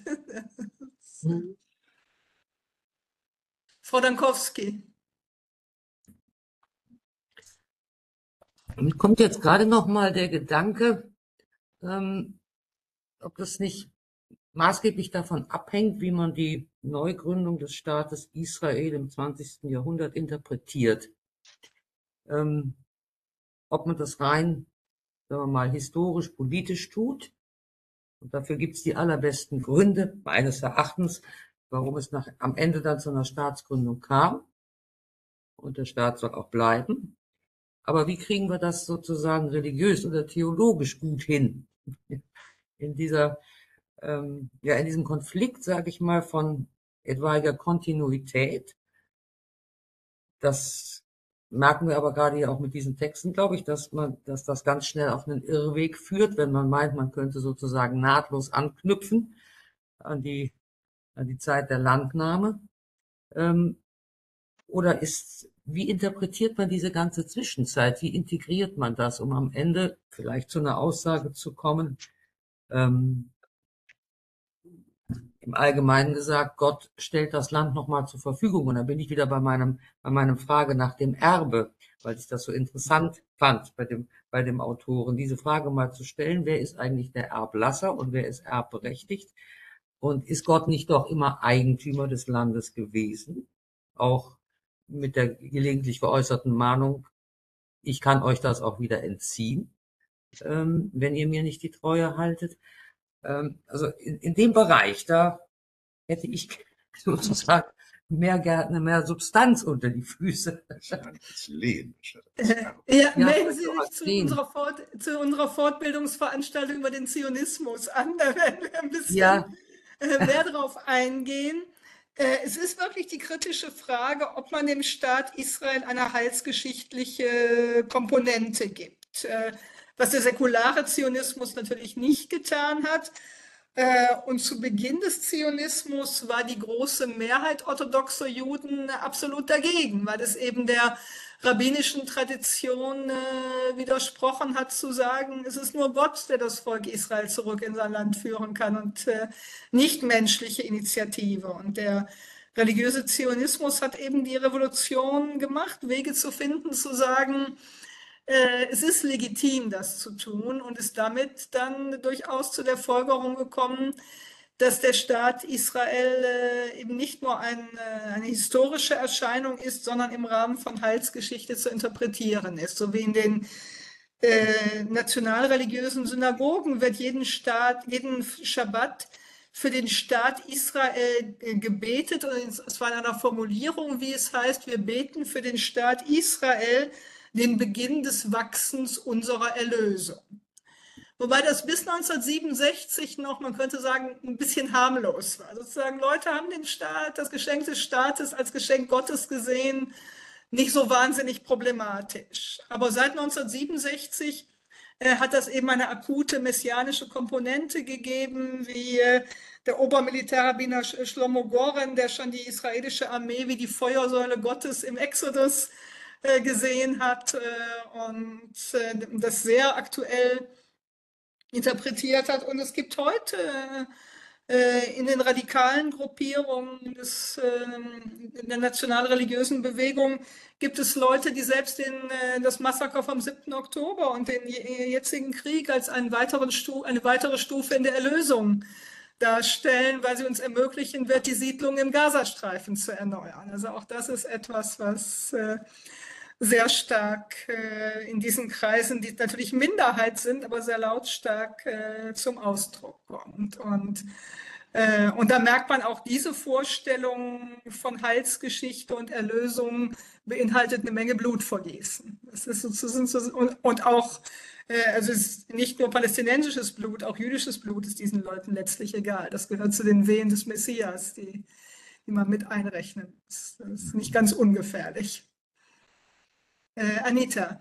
[SPEAKER 1] Frau Dankowski.
[SPEAKER 10] Mir kommt jetzt gerade noch mal der Gedanke, ob das nicht maßgeblich davon abhängt, wie man die Neugründung des Staates Israel im 20. Jahrhundert interpretiert. Ob man das rein, sagen wir mal, historisch, politisch tut. Und dafür gibt es die allerbesten Gründe, meines Erachtens, warum es am Ende dann zu einer Staatsgründung kam. Und der Staat soll auch bleiben. Aber wie kriegen wir das sozusagen religiös oder theologisch gut hin? In dieser, in diesem Konflikt, sage ich mal, von etwaiger Kontinuität, dass merken wir aber gerade hier auch mit diesen Texten, glaube ich, dass das ganz schnell auf einen Irrweg führt, wenn man meint, man könnte sozusagen nahtlos anknüpfen an die Zeit der Landnahme. Oder wie interpretiert man diese ganze Zwischenzeit? Wie integriert man das, um am Ende vielleicht zu einer Aussage zu kommen? Im Allgemeinen gesagt, Gott stellt das Land nochmal zur Verfügung. Und da bin ich wieder bei meinem Frage nach dem Erbe, weil ich das so interessant fand bei dem Autoren, diese Frage mal zu stellen, wer ist eigentlich der Erblasser und wer ist erbberechtigt? Und ist Gott nicht doch immer Eigentümer des Landes gewesen? Auch mit der gelegentlich geäußerten Mahnung, ich kann euch das auch wieder entziehen, wenn ihr mir nicht die Treue haltet. Also in dem Bereich, da hätte ich sozusagen mehr Substanz unter die Füße.
[SPEAKER 1] Melden Sie sich zu unserer Fortbildungsveranstaltung über den Zionismus an, da werden wir ein bisschen mehr drauf eingehen. Es ist wirklich die kritische Frage, ob man dem Staat Israel eine heilsgeschichtliche Komponente gibt, was der säkulare Zionismus natürlich nicht getan hat. Und zu Beginn des Zionismus war die große Mehrheit orthodoxer Juden absolut dagegen, weil es eben der rabbinischen Tradition widersprochen hat, zu sagen, es ist nur Gott, der das Volk Israel zurück in sein Land führen kann und nicht menschliche Initiative. Und der religiöse Zionismus hat eben die Revolution gemacht, Wege zu finden, zu sagen, es ist legitim, das zu tun, und ist damit dann durchaus zu der Folgerung gekommen, dass der Staat Israel eben nicht nur eine historische Erscheinung ist, sondern im Rahmen von Heilsgeschichte zu interpretieren ist. So wie in den nationalreligiösen Synagogen wird jeden Schabbat für den Staat Israel gebetet, und es war in einer Formulierung, wie es heißt, wir beten für den Staat Israel den Beginn des Wachsens unserer Erlösung. Wobei das bis 1967 noch, man könnte sagen, ein bisschen harmlos war. Sozusagen Leute haben den Staat, das Geschenk des Staates als Geschenk Gottes gesehen, nicht so wahnsinnig problematisch. Aber seit 1967 hat das eben eine akute messianische Komponente gegeben, wie der Obermilitärrabbiner Shlomo Goren, der schon die israelische Armee wie die Feuersäule Gottes im Exodus gesehen hat und das sehr aktuell interpretiert hat. Und es gibt heute in den radikalen Gruppierungen in der nationalreligiösen Bewegung gibt es Leute, die selbst das Massaker vom 7. Oktober und den jetzigen Krieg als eine weitere Stufe in der Erlösung darstellen, weil sie uns ermöglichen wird, die Siedlung im Gazastreifen zu erneuern. Also auch das ist etwas, was sehr stark in diesen Kreisen, die natürlich Minderheit sind, aber sehr lautstark zum Ausdruck kommt. Und da merkt man auch, diese Vorstellung von Heilsgeschichte und Erlösung beinhaltet eine Menge Blutvergießen. Das ist sozusagen, und auch, also es ist nicht nur palästinensisches Blut, auch jüdisches Blut ist diesen Leuten letztlich egal. Das gehört zu den Wehen des Messias, die man mit einrechnen muss. Das ist nicht ganz ungefährlich. Anita.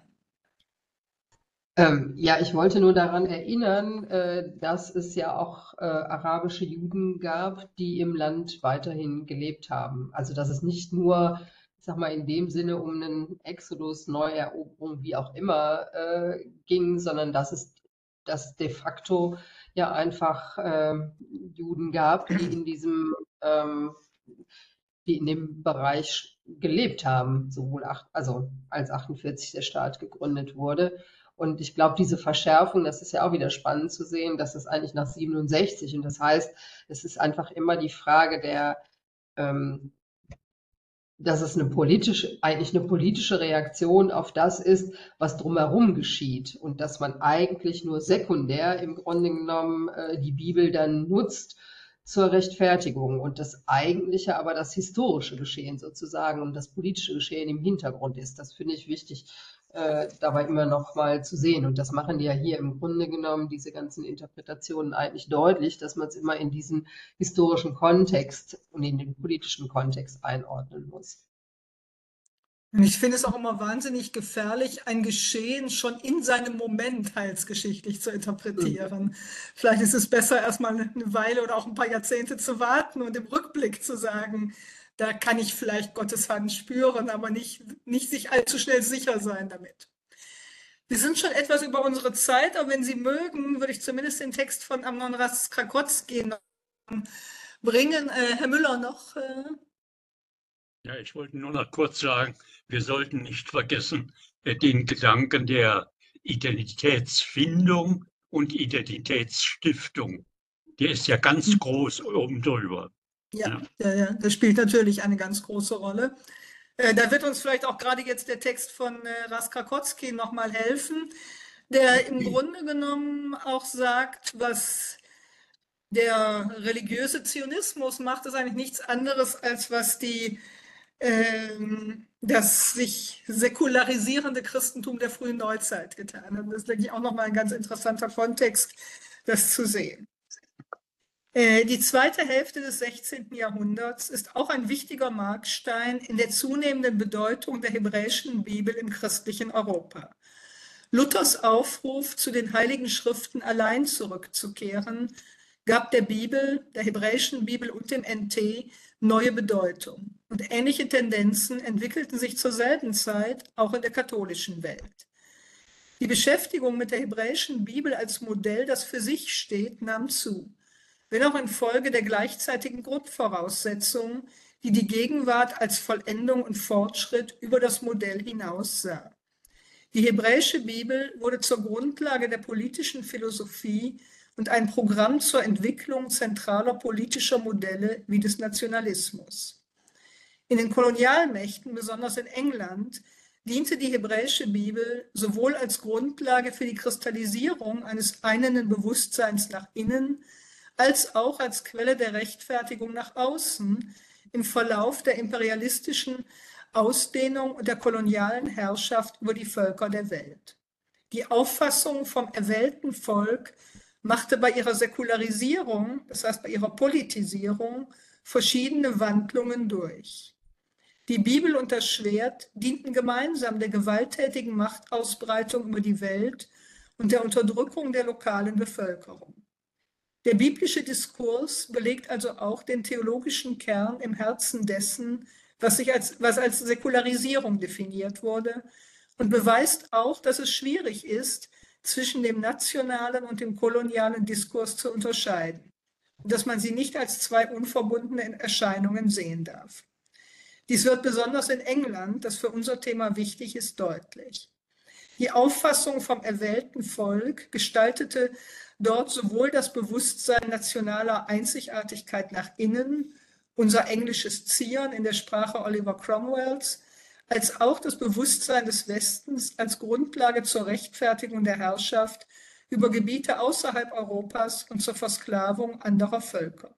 [SPEAKER 8] Ja, ich wollte nur daran erinnern, dass es ja auch arabische Juden gab, die im Land weiterhin gelebt haben. Also dass es nicht nur, ich sag mal, in dem Sinne um einen Exodus, Neueroberung, wie auch immer ging, sondern dass es de facto ja einfach Juden gab, die in dem Bereich gelebt haben, also als 48 der Staat gegründet wurde. Und ich glaube, diese Verschärfung, das ist ja auch wieder spannend zu sehen, dass es eigentlich nach 67, und das heißt, es ist einfach immer die Frage dass es eigentlich eine politische Reaktion auf das ist, was drumherum geschieht, und dass man eigentlich nur sekundär im Grunde genommen die Bibel dann nutzt zur Rechtfertigung, und das eigentliche, aber das historische Geschehen sozusagen und das politische Geschehen im Hintergrund ist. Das finde ich wichtig, dabei immer noch mal zu sehen. Und das machen die ja hier im Grunde genommen, diese ganzen Interpretationen, eigentlich deutlich, dass man es immer in diesen historischen Kontext und in den politischen Kontext einordnen muss.
[SPEAKER 1] Und ich finde es auch immer wahnsinnig gefährlich, ein Geschehen schon in seinem Moment heilsgeschichtlich zu interpretieren. Vielleicht ist es besser, erstmal eine Weile oder auch ein paar Jahrzehnte zu warten und im Rückblick zu sagen, da kann ich vielleicht Gottes Hand spüren, aber nicht sich allzu schnell sicher sein damit. Wir sind schon etwas über unsere Zeit, aber wenn Sie mögen, würde ich zumindest den Text von Amnon Raskrakotski bringen. Herr Müller noch?
[SPEAKER 5] Ja, ich wollte nur noch kurz sagen, wir sollten nicht vergessen, den Gedanken der Identitätsfindung und Identitätsstiftung. Der ist ja ganz groß oben drüber.
[SPEAKER 1] Ja, das spielt natürlich eine ganz große Rolle. Da wird uns vielleicht auch gerade jetzt der Text von Raskrakotski nochmal helfen, der im Grunde genommen auch sagt, was der religiöse Zionismus macht, ist eigentlich nichts anderes, als was das sich säkularisierende Christentum der frühen Neuzeit getan hat. Das ist, denke ich, auch nochmal ein ganz interessanter Kontext, das zu sehen. Die zweite Hälfte des 16. Jahrhunderts ist auch ein wichtiger Markstein in der zunehmenden Bedeutung der hebräischen Bibel im christlichen Europa. Luthers Aufruf, zu den Heiligen Schriften allein zurückzukehren, gab der Bibel, der hebräischen Bibel und dem NT neue Bedeutung. Und ähnliche Tendenzen entwickelten sich zur selben Zeit auch in der katholischen Welt. Die Beschäftigung mit der hebräischen Bibel als Modell, das für sich steht, nahm zu, wenn auch infolge der gleichzeitigen Grundvoraussetzungen, die die Gegenwart als Vollendung und Fortschritt über das Modell hinaus sah. Die hebräische Bibel wurde zur Grundlage der politischen Philosophie und ein Programm zur Entwicklung zentraler politischer Modelle wie des Nationalismus. In den Kolonialmächten, besonders in England, diente die hebräische Bibel sowohl als Grundlage für die Kristallisierung eines einenden Bewusstseins nach innen, als auch als Quelle der Rechtfertigung nach außen im Verlauf der imperialistischen Ausdehnung und der kolonialen Herrschaft über die Völker der Welt. Die Auffassung vom erwählten Volk machte bei ihrer Säkularisierung, das heißt bei ihrer Politisierung, verschiedene Wandlungen durch. Die Bibel und das Schwert dienten gemeinsam der gewalttätigen Machtausbreitung über die Welt und der Unterdrückung der lokalen Bevölkerung. Der biblische Diskurs belegt also auch den theologischen Kern im Herzen dessen, was als Säkularisierung definiert wurde, und beweist auch, dass es schwierig ist, zwischen dem nationalen und dem kolonialen Diskurs zu unterscheiden und dass man sie nicht als zwei unverbundene Erscheinungen sehen darf. Dies wird besonders in England, das für unser Thema wichtig ist, deutlich. Die Auffassung vom erwählten Volk gestaltete dort sowohl das Bewusstsein nationaler Einzigartigkeit nach innen, unser englisches Zion in der Sprache Oliver Cromwells, als auch das Bewusstsein des Westens als Grundlage zur Rechtfertigung der Herrschaft über Gebiete außerhalb Europas und zur Versklavung anderer Völker.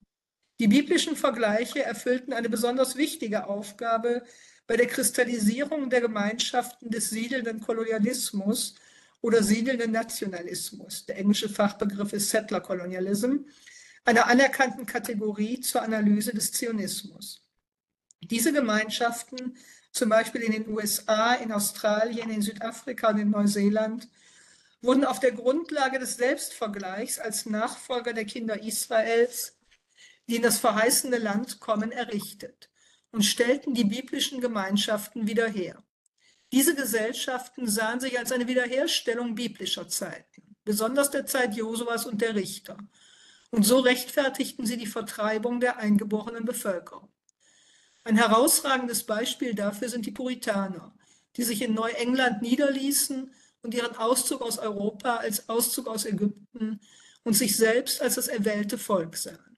[SPEAKER 1] Die biblischen Vergleiche erfüllten eine besonders wichtige Aufgabe bei der Kristallisierung der Gemeinschaften des siedelnden Kolonialismus oder siedelnden Nationalismus. Der englische Fachbegriff ist Settler Colonialism, einer anerkannten Kategorie zur Analyse des Zionismus. Diese Gemeinschaften, zum Beispiel in den USA, in Australien, in Südafrika und in Neuseeland, wurden auf der Grundlage des Selbstvergleichs als Nachfolger der Kinder Israels, die in das verheißene Land kommen, errichtet und stellten die biblischen Gemeinschaften wieder her. Diese Gesellschaften sahen sich als eine Wiederherstellung biblischer Zeiten, besonders der Zeit Josuas und der Richter. Und so rechtfertigten sie die Vertreibung der eingeborenen Bevölkerung. Ein herausragendes Beispiel dafür sind die Puritaner, die sich in Neuengland niederließen und ihren Auszug aus Europa als Auszug aus Ägypten und sich selbst als das erwählte Volk sahen.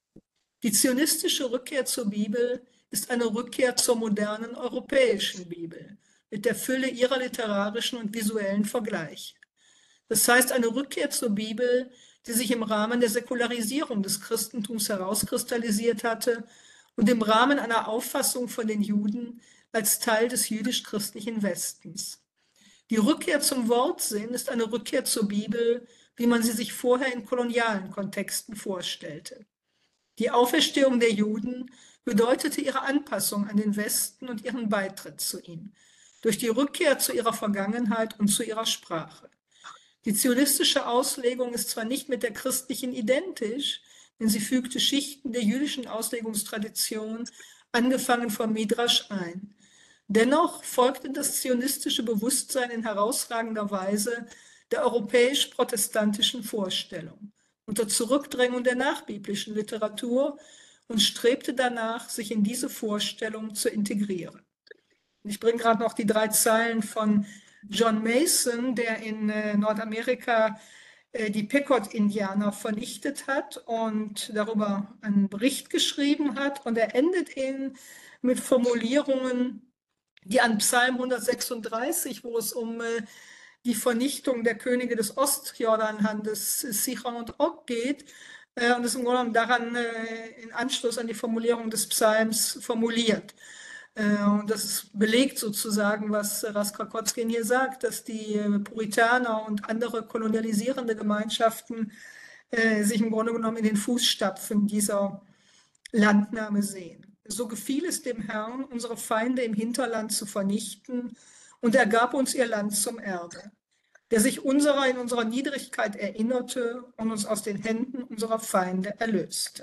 [SPEAKER 1] Die zionistische Rückkehr zur Bibel ist eine Rückkehr zur modernen europäischen Bibel mit der Fülle ihrer literarischen und visuellen Vergleiche. Das heißt, eine Rückkehr zur Bibel, die sich im Rahmen der Säkularisierung des Christentums herauskristallisiert hatte und im Rahmen einer Auffassung von den Juden als Teil des jüdisch-christlichen Westens. Die Rückkehr zum Wortsinn ist eine Rückkehr zur Bibel, wie man sie sich vorher in kolonialen Kontexten vorstellte. Die Auferstehung der Juden bedeutete ihre Anpassung an den Westen und ihren Beitritt zu ihm, durch die Rückkehr zu ihrer Vergangenheit und zu ihrer Sprache. Die zionistische Auslegung ist zwar nicht mit der christlichen identisch, denn sie fügte Schichten der jüdischen Auslegungstradition, angefangen vom Midrasch, ein. Dennoch folgte das zionistische Bewusstsein in herausragender Weise der europäisch-protestantischen Vorstellung, unter Zurückdrängung der nachbiblischen Literatur, und strebte danach, sich in diese Vorstellung zu integrieren. Ich bringe gerade noch die 3 Zeilen von John Mason, der in Nordamerika die Pequot-Indianer vernichtet hat und darüber einen Bericht geschrieben hat. Und er endet ihn mit Formulierungen, die an Psalm 136, wo es um die Vernichtung der Könige des Ostjordanlandes, Sichon und Og, geht, und ist im Grunde genommen daran in Anschluss an die Formulierung des Psalms formuliert. Und das belegt sozusagen, was Ras-Krakódskyn hier sagt, dass die Puritaner und andere kolonialisierende Gemeinschaften sich im Grunde genommen in den Fußstapfen dieser Landnahme sehen. So gefiel es dem Herrn, unsere Feinde im Hinterland zu vernichten, und er gab uns ihr Land zum Erbe, der sich in unserer Niedrigkeit erinnerte und uns aus den Händen unserer Feinde erlöste.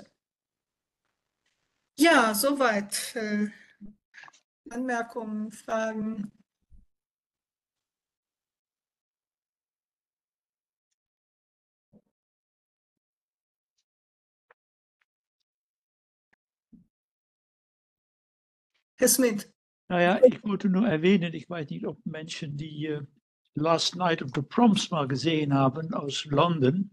[SPEAKER 1] Ja, soweit. Anmerkungen, Fragen? Herr Smith.
[SPEAKER 2] Naja, ich wollte nur erwähnen, ich weiß nicht, ob Menschen die Last Night of the Proms mal gesehen haben aus London.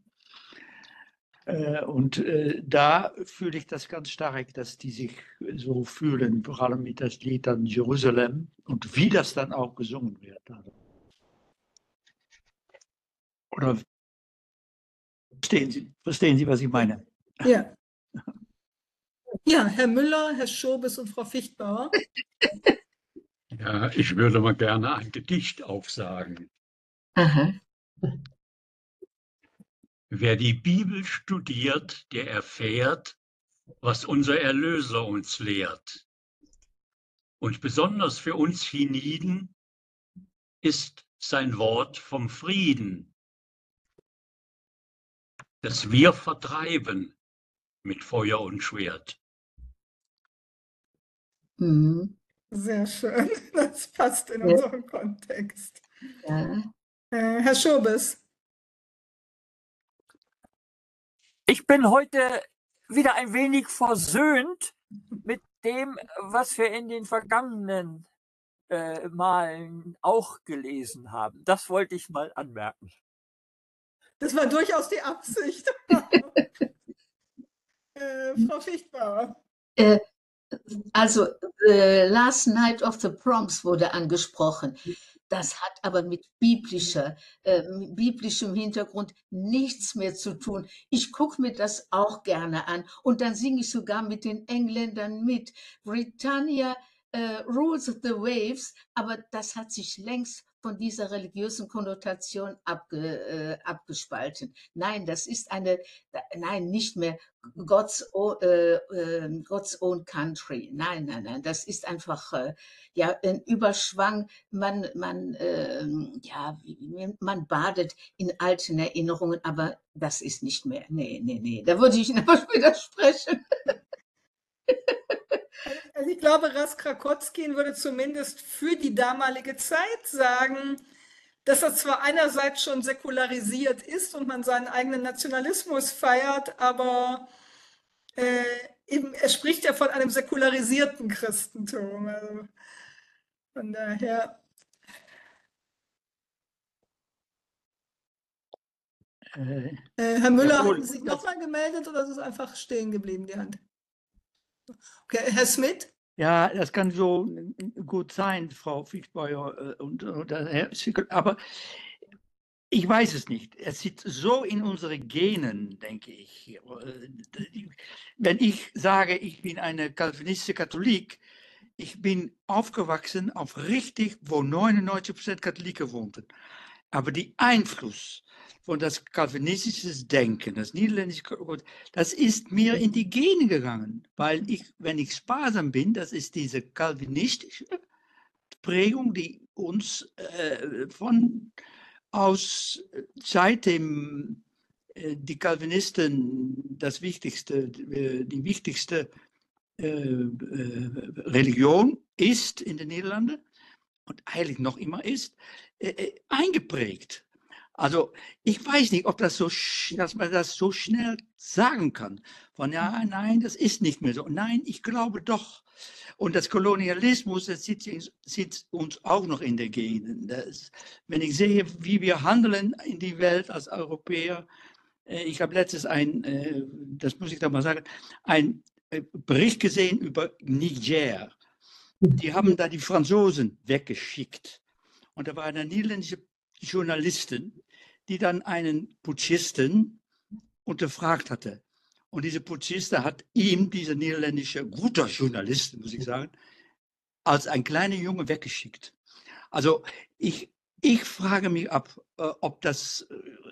[SPEAKER 2] Da fühle ich das ganz stark, dass die sich so fühlen, vor allem mit das Lied an Jerusalem und wie das dann auch gesungen wird. Oder verstehen Sie, was ich meine?
[SPEAKER 1] Ja. Ja, Herr Müller, Herr Schobes und Frau Fichtbauer.
[SPEAKER 5] Ja, ich würde mal gerne ein Gedicht aufsagen.
[SPEAKER 3] Aha.
[SPEAKER 5] Wer die Bibel studiert, der erfährt, was unser Erlöser uns lehrt. Und besonders für uns hienieden ist sein Wort vom Frieden, das wir vertreiben mit Feuer und Schwert.
[SPEAKER 3] Mhm.
[SPEAKER 1] Sehr schön, das passt in unseren Kontext.
[SPEAKER 3] Ja.
[SPEAKER 1] Herr Schobes.
[SPEAKER 7] Ich bin heute wieder ein wenig versöhnt mit dem, was wir in den vergangenen Malen auch gelesen haben. Das wollte ich mal anmerken.
[SPEAKER 1] Das war durchaus die Absicht. Frau Fichtbauer.
[SPEAKER 3] Also, Last Night of the Proms wurde angesprochen. Das hat aber mit biblischem Hintergrund nichts mehr zu tun. Ich gucke mir das auch gerne an und dann singe ich sogar mit den Engländern mit. Britannia rules the waves, aber das hat sich längst von dieser religiösen Konnotation abgespalten. Nein, das ist nein, nicht mehr God's own country. Nein, das ist einfach ein Überschwang. Man badet in alten Erinnerungen, aber das ist nicht mehr. Nee, da würde ich Ihnen aber widersprechen.
[SPEAKER 1] Also ich glaube, Ras-Krakódskyn würde zumindest für die damalige Zeit sagen, dass er zwar einerseits schon säkularisiert ist und man seinen eigenen Nationalismus feiert, aber er spricht ja von einem säkularisierten Christentum. Also von daher. Herr Müller, haben Sie sich nochmal gemeldet oder ist es einfach stehen geblieben, die Hand? Okay, Herr Smith?
[SPEAKER 2] Ja, das kann so gut sein, Frau Fichtbauer, aber ich weiß es nicht. Es sitzt so in unsere Genen, denke ich. Wenn ich sage, ich bin eine calvinistische Katholik, ich bin aufgewachsen auf richtig, wo 99% Katholiken wohnten. Aber der Einfluss von das calvinistische Denken, das niederländische, das ist mir in die Gene gegangen, weil ich, wenn ich sparsam bin, das ist diese calvinistische Prägung, die uns seitdem die Calvinisten die wichtigste Religion ist in den Niederlanden und eigentlich noch immer ist, eingeprägt. Also ich weiß nicht, ob das dass man das so schnell sagen kann. Von ja, nein, das ist nicht mehr so. Nein, ich glaube doch. Und das Kolonialismus, das sitzt uns auch noch in den Genen. Wenn ich sehe, wie wir handeln in die Welt als Europäer, ich habe letztens das muss ich doch mal sagen, ein Bericht gesehen über Niger. Die haben da die Franzosen weggeschickt. Und da war eine niederländische Journalistin, die dann einen Putschisten unterfragt hatte. Und diese Putschiste hat ihm, dieser niederländische, guter Journalist, muss ich sagen, als ein kleiner Junge weggeschickt. Also ich frage mich ab, ob das,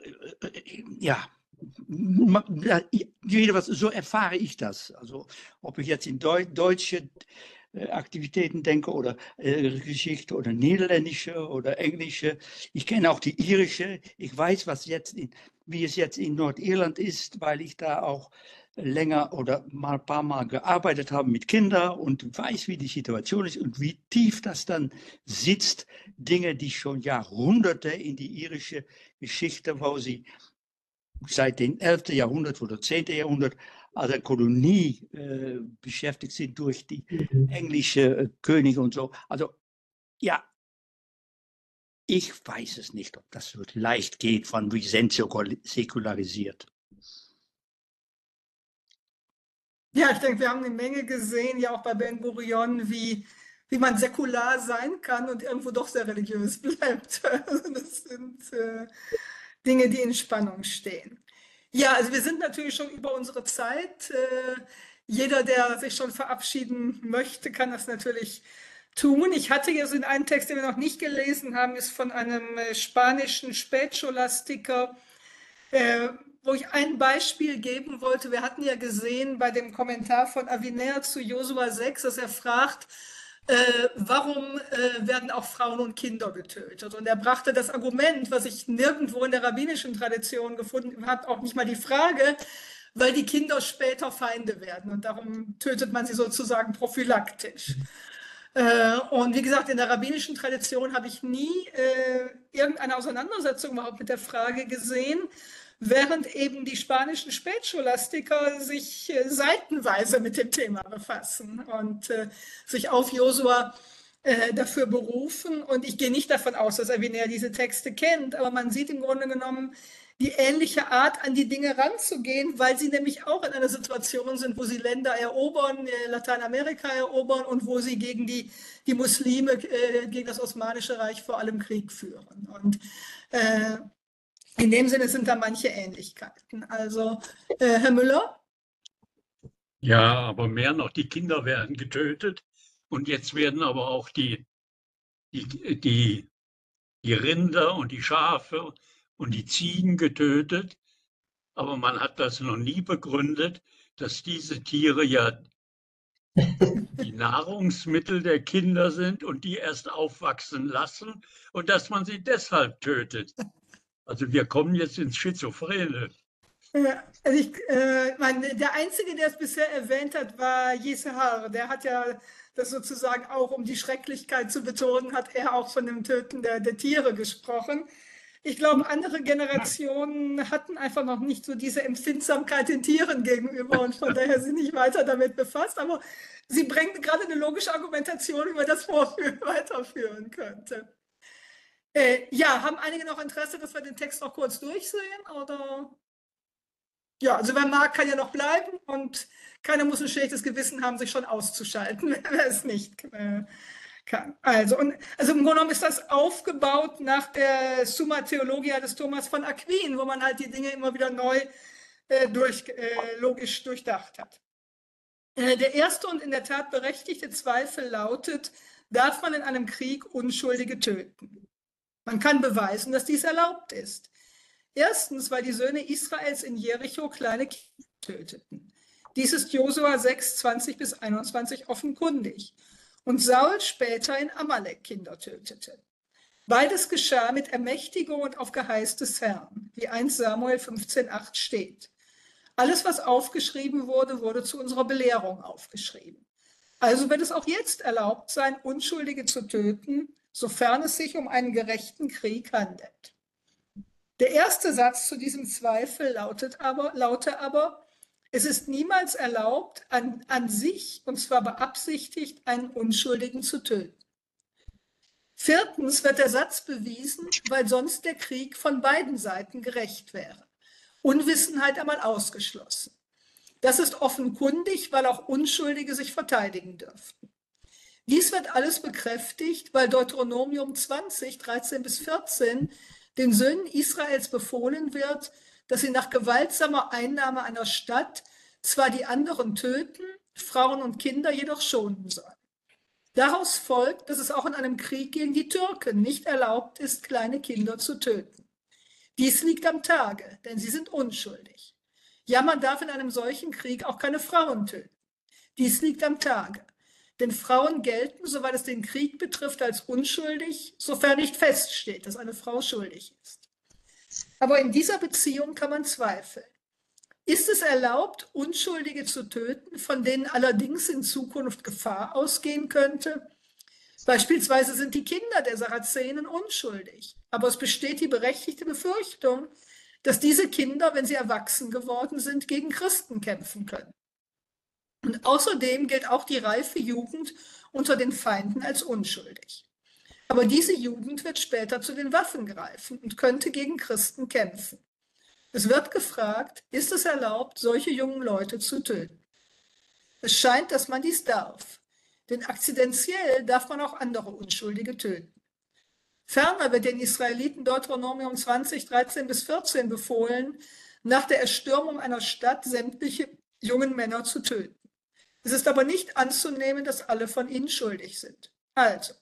[SPEAKER 2] so erfahre ich das. Also ob ich jetzt in deutsche Aktivitäten denke oder Geschichte oder niederländische oder englische. Ich kenne auch die irische. Ich weiß, wie es jetzt in Nordirland ist, weil ich da auch länger oder mal ein paar Mal gearbeitet habe mit Kindern und weiß, wie die Situation ist und wie tief das dann sitzt. Dinge, die schon Jahrhunderte in die irische Geschichte, wo sie seit dem 11. Jahrhundert oder 10. Jahrhundert als Kolonie beschäftigt sind durch die englische Könige und so. Also ja, ich weiß es nicht, ob das so leicht geht, wir sind säkularisiert.
[SPEAKER 1] Ja, ich denke, wir haben eine Menge gesehen, ja auch bei Ben Gurion, wie man säkular sein kann und irgendwo doch sehr religiös bleibt. Also das sind Dinge, die in Spannung stehen. Ja, also wir sind natürlich schon über unsere Zeit. Jeder, der sich schon verabschieden möchte, kann das natürlich tun. Ich hatte jetzt in einem Text, den wir noch nicht gelesen haben, ist von einem spanischen Spätscholastiker, wo ich ein Beispiel geben wollte. Wir hatten ja gesehen bei dem Kommentar von Avinér zu Josua 6, dass er fragt, warum werden auch Frauen und Kinder getötet? Und er brachte das Argument, was ich nirgendwo in der rabbinischen Tradition gefunden habe, auch nicht mal die Frage, weil die Kinder später Feinde werden und darum tötet man sie sozusagen prophylaktisch. Und wie gesagt, in der rabbinischen Tradition habe ich nie irgendeine Auseinandersetzung überhaupt mit der Frage gesehen, während eben die spanischen Spätscholastiker sich seitenweise mit dem Thema befassen und sich auf Josua dafür berufen. Und ich gehe nicht davon aus, dass Avinér diese Texte kennt, aber man sieht im Grunde genommen die ähnliche Art, an die Dinge ranzugehen, weil sie nämlich auch in einer Situation sind, wo sie Länder erobern, Lateinamerika erobern und wo sie gegen die Muslime, gegen das Osmanische Reich vor allem Krieg führen. Und in dem Sinne sind da manche Ähnlichkeiten. Also, Herr Müller?
[SPEAKER 5] Ja, aber mehr noch, die Kinder werden getötet und jetzt werden aber auch die Rinder und die Schafe und die Ziegen getötet. Aber man hat das noch nie begründet, dass diese Tiere ja die Nahrungsmittel der Kinder sind und die erst aufwachsen lassen und dass man sie deshalb tötet. Also wir kommen jetzt ins Schizophrene.
[SPEAKER 1] Also der Einzige, der es bisher erwähnt hat, war Yeshar. Der hat ja das sozusagen auch, um die Schrecklichkeit zu betonen, hat er auch von dem Töten der Tiere gesprochen. Ich glaube, andere Generationen hatten einfach noch nicht so diese Empfindsamkeit den Tieren gegenüber und von daher sind nicht weiter damit befasst. Aber Sie bringen gerade eine logische Argumentation, wie man das weiterführen könnte. Ja, haben einige noch Interesse, dass wir den Text noch kurz durchsehen? Oder? Ja, also wer mag, kann ja noch bleiben und keiner muss ein schlechtes Gewissen haben, sich schon auszuschalten, wer es nicht kann. Also im Grunde genommen ist das aufgebaut nach der Summa Theologia des Thomas von Aquin, wo man halt die Dinge immer wieder neu logisch durchdacht hat. Der erste und in der Tat berechtigte Zweifel lautet, darf man in einem Krieg Unschuldige töten? Man kann beweisen, dass dies erlaubt ist. Erstens, weil die Söhne Israels in Jericho kleine Kinder töteten. Dies ist Josua 6, 20 bis 21 offenkundig. Und Saul später in Amalek Kinder tötete. Beides geschah mit Ermächtigung und auf Geheiß des Herrn, wie 1 Samuel 15,8 steht. Alles, was aufgeschrieben wurde, wurde zu unserer Belehrung aufgeschrieben. Also wird es auch jetzt erlaubt sein, Unschuldige zu töten, sofern es sich um einen gerechten Krieg handelt. Der erste Satz zu diesem Zweifel lautet aber, es ist niemals erlaubt, an sich, und zwar beabsichtigt, einen Unschuldigen zu töten. Viertens wird der Satz bewiesen, weil sonst der Krieg von beiden Seiten gerecht wäre. Unwissenheit einmal ausgeschlossen. Das ist offenkundig, weil auch Unschuldige sich verteidigen dürften. Dies wird alles bekräftigt, weil Deuteronomium 20, 13 bis 14 den Söhnen Israels befohlen wird, dass sie nach gewaltsamer Einnahme einer Stadt zwar die anderen töten, Frauen und Kinder jedoch schonen sollen. Daraus folgt, dass es auch in einem Krieg gegen die Türken nicht erlaubt ist, kleine Kinder zu töten. Dies liegt am Tage, denn sie sind unschuldig. Ja, man darf in einem solchen Krieg auch keine Frauen töten. Dies liegt am Tage, denn Frauen gelten, soweit es den Krieg betrifft, als unschuldig, sofern nicht feststeht, dass eine Frau schuldig ist. Aber in dieser Beziehung kann man zweifeln. Ist es erlaubt, Unschuldige zu töten, von denen allerdings in Zukunft Gefahr ausgehen könnte? Beispielsweise sind die Kinder der Sarazenen unschuldig, aber es besteht die berechtigte Befürchtung, dass diese Kinder, wenn sie erwachsen geworden sind, gegen Christen kämpfen können. Und außerdem gilt auch die reife Jugend unter den Feinden als unschuldig. Aber diese Jugend wird später zu den Waffen greifen und könnte gegen Christen kämpfen. Es wird gefragt, ist es erlaubt, solche jungen Leute zu töten? Es scheint, dass man dies darf, denn akzidentiell darf man auch andere Unschuldige töten. Ferner wird den Israeliten Deuteronomium 20, 13 bis 14 befohlen, nach der Erstürmung einer Stadt sämtliche jungen Männer zu töten. Es ist aber nicht anzunehmen, dass alle von ihnen schuldig sind. Also,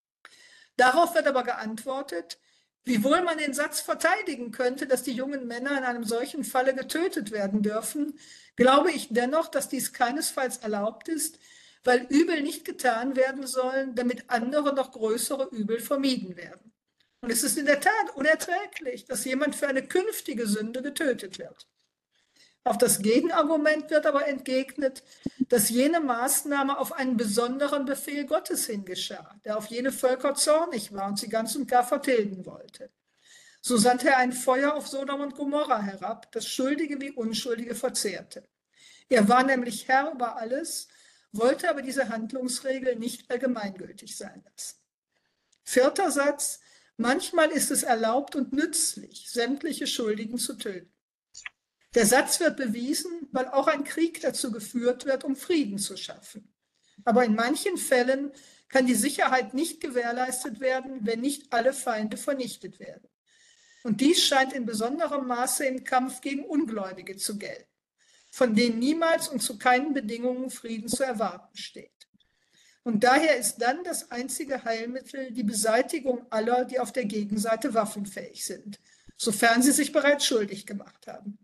[SPEAKER 1] darauf wird aber geantwortet, wiewohl man den Satz verteidigen könnte, dass die jungen Männer in einem solchen Falle getötet werden dürfen, glaube ich dennoch, dass dies keinesfalls erlaubt ist, weil Übel nicht getan werden sollen, damit andere noch größere Übel vermieden werden. Und es ist in der Tat unerträglich, dass jemand für eine künftige Sünde getötet wird. Auf das Gegenargument wird aber entgegnet, dass jene Maßnahme auf einen besonderen Befehl Gottes hin geschah, der auf jene Völker zornig war und sie ganz und gar vertilgen wollte. So sandte er ein Feuer auf Sodom und Gomorra herab, das Schuldige wie Unschuldige verzehrte. Er war nämlich Herr über alles, wollte aber diese Handlungsregel nicht allgemeingültig sein lassen. Vierter Satz: Manchmal ist es erlaubt und nützlich, sämtliche Schuldigen zu töten. Der Satz wird bewiesen, weil auch ein Krieg dazu geführt wird, um Frieden zu schaffen. Aber in manchen Fällen kann die Sicherheit nicht gewährleistet werden, wenn nicht alle Feinde vernichtet werden. Und dies scheint in besonderem Maße im Kampf gegen Ungläubige zu gelten, von denen niemals und zu keinen Bedingungen Frieden zu erwarten steht. Und daher ist dann das einzige Heilmittel die Beseitigung aller, die auf der Gegenseite waffenfähig sind, sofern sie sich bereits schuldig gemacht haben.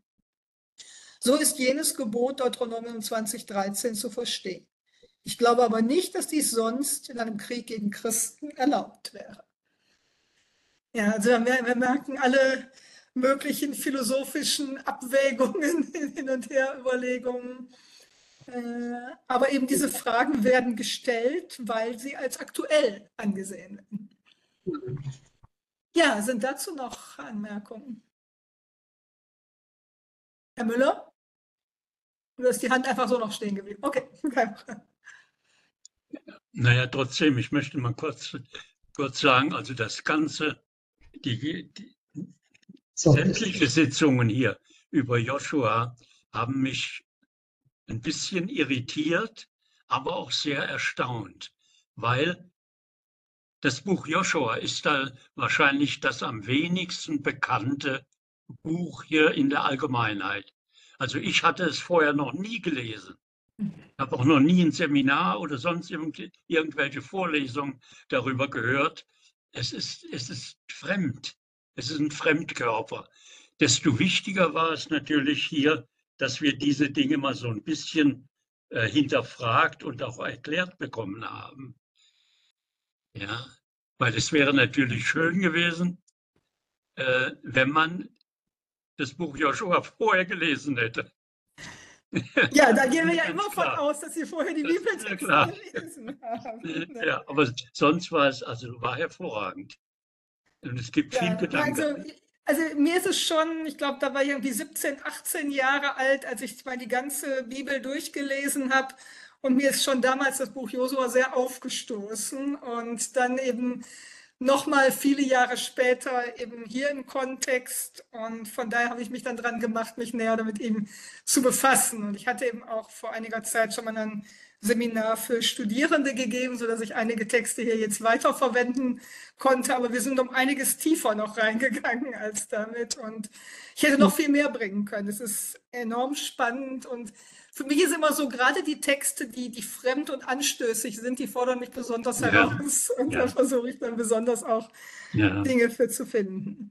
[SPEAKER 1] So ist jenes Gebot Deuteronomium 20,13 zu verstehen. Ich glaube aber nicht, dass dies sonst in einem Krieg gegen Christen erlaubt wäre. Ja, also wir merken alle möglichen philosophischen Abwägungen, Hin- und Her-Überlegungen. Aber eben diese Fragen werden gestellt, weil sie als aktuell angesehen werden. Ja, sind dazu noch Anmerkungen? Herr Müller? Oder ist die Hand einfach so noch stehen geblieben? Okay.
[SPEAKER 5] Naja, trotzdem, ich möchte mal kurz sagen, also das Ganze, sämtliche Sitzungen hier über Joshua haben mich ein bisschen irritiert, aber auch sehr erstaunt, weil das Buch Joshua ist da wahrscheinlich das am wenigsten bekannte Buch hier in der Allgemeinheit. Also ich hatte es vorher noch nie gelesen. Ich habe auch noch nie ein Seminar oder sonst irgendwelche Vorlesungen darüber gehört. es ist fremd. Es ist ein Fremdkörper. Desto wichtiger war es natürlich hier, dass wir diese Dinge mal so ein bisschen hinterfragt und auch erklärt bekommen haben. Ja, weil es wäre natürlich schön gewesen, wenn man das Buch Joshua vorher gelesen hätte.
[SPEAKER 1] Ja, da gehen wir ja immer von aus, dass Sie vorher die Bibeltexte gelesen haben.
[SPEAKER 5] Ja, aber sonst war es, also war hervorragend. Und es gibt viel Gedanken.
[SPEAKER 1] Also mir ist es schon, ich glaube, da war ich irgendwie 17, 18 Jahre alt, als ich mal die ganze Bibel durchgelesen habe. Und mir ist schon damals das Buch Josua sehr aufgestoßen. Und dann eben nochmal viele Jahre später eben hier im Kontext. Und von daher habe ich mich dann dran gemacht, mich näher damit eben zu befassen. Und ich hatte eben auch vor einiger Zeit schon mal ein Seminar für Studierende gegeben, sodass ich einige Texte hier jetzt weiterverwenden konnte. Aber wir sind um einiges tiefer noch reingegangen als damit. Und ich hätte noch viel mehr bringen können. Es ist enorm spannend. Und für mich ist immer so, gerade die Texte, die fremd und anstößig sind, die fordern mich besonders heraus. Und da versuche ich dann besonders auch Dinge für zu finden.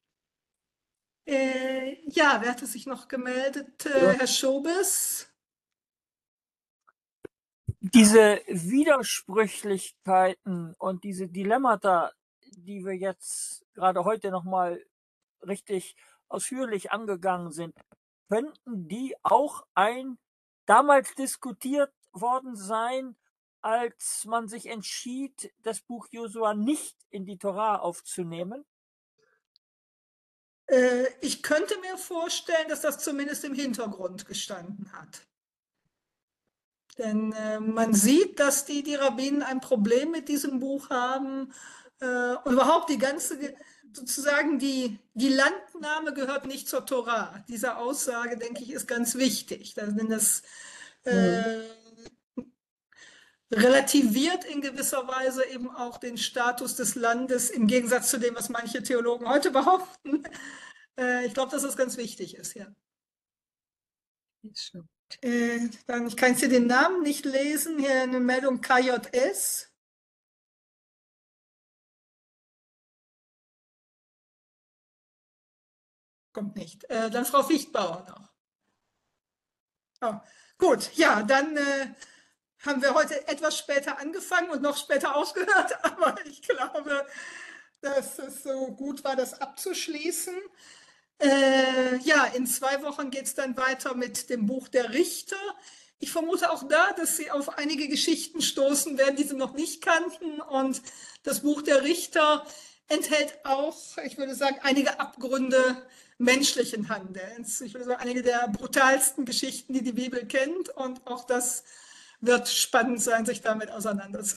[SPEAKER 1] Ja, wer hatte sich noch gemeldet? Herr Schobes?
[SPEAKER 7] Diese Widersprüchlichkeiten und diese Dilemmata, die wir jetzt gerade heute nochmal richtig ausführlich angegangen sind, könnten die auch damals diskutiert worden sein, als man sich entschied, das Buch Josua nicht in die Tora aufzunehmen?
[SPEAKER 1] Ich könnte mir vorstellen, dass das zumindest im Hintergrund gestanden hat. Denn man sieht, dass die Rabbinen ein Problem mit diesem Buch haben und überhaupt die ganze, sozusagen die Landnahme gehört nicht zur Tora. Diese Aussage, denke ich, ist ganz wichtig, denn das relativiert in gewisser Weise eben auch den Status des Landes im Gegensatz zu dem, was manche Theologen heute behaupten. Ich glaube, dass das ganz wichtig ist, ja. Dann, ich kann jetzt hier den Namen nicht lesen, hier eine Meldung KJS. Kommt nicht. Dann Frau Fichtbauer noch. Oh, gut, ja, dann haben wir heute etwas später angefangen und noch später aufgehört, aber ich glaube, dass es so gut war, das abzuschließen. Ja, in 2 Wochen geht es dann weiter mit dem Buch der Richter. Ich vermute auch da, dass Sie auf einige Geschichten stoßen werden, die Sie noch nicht kannten. Und das Buch der Richter enthält auch, ich würde sagen, einige Abgründe menschlichen Handelns. Ich würde sagen, einige der brutalsten Geschichten, die die Bibel kennt. Und auch das wird spannend sein, sich damit auseinanderzusetzen.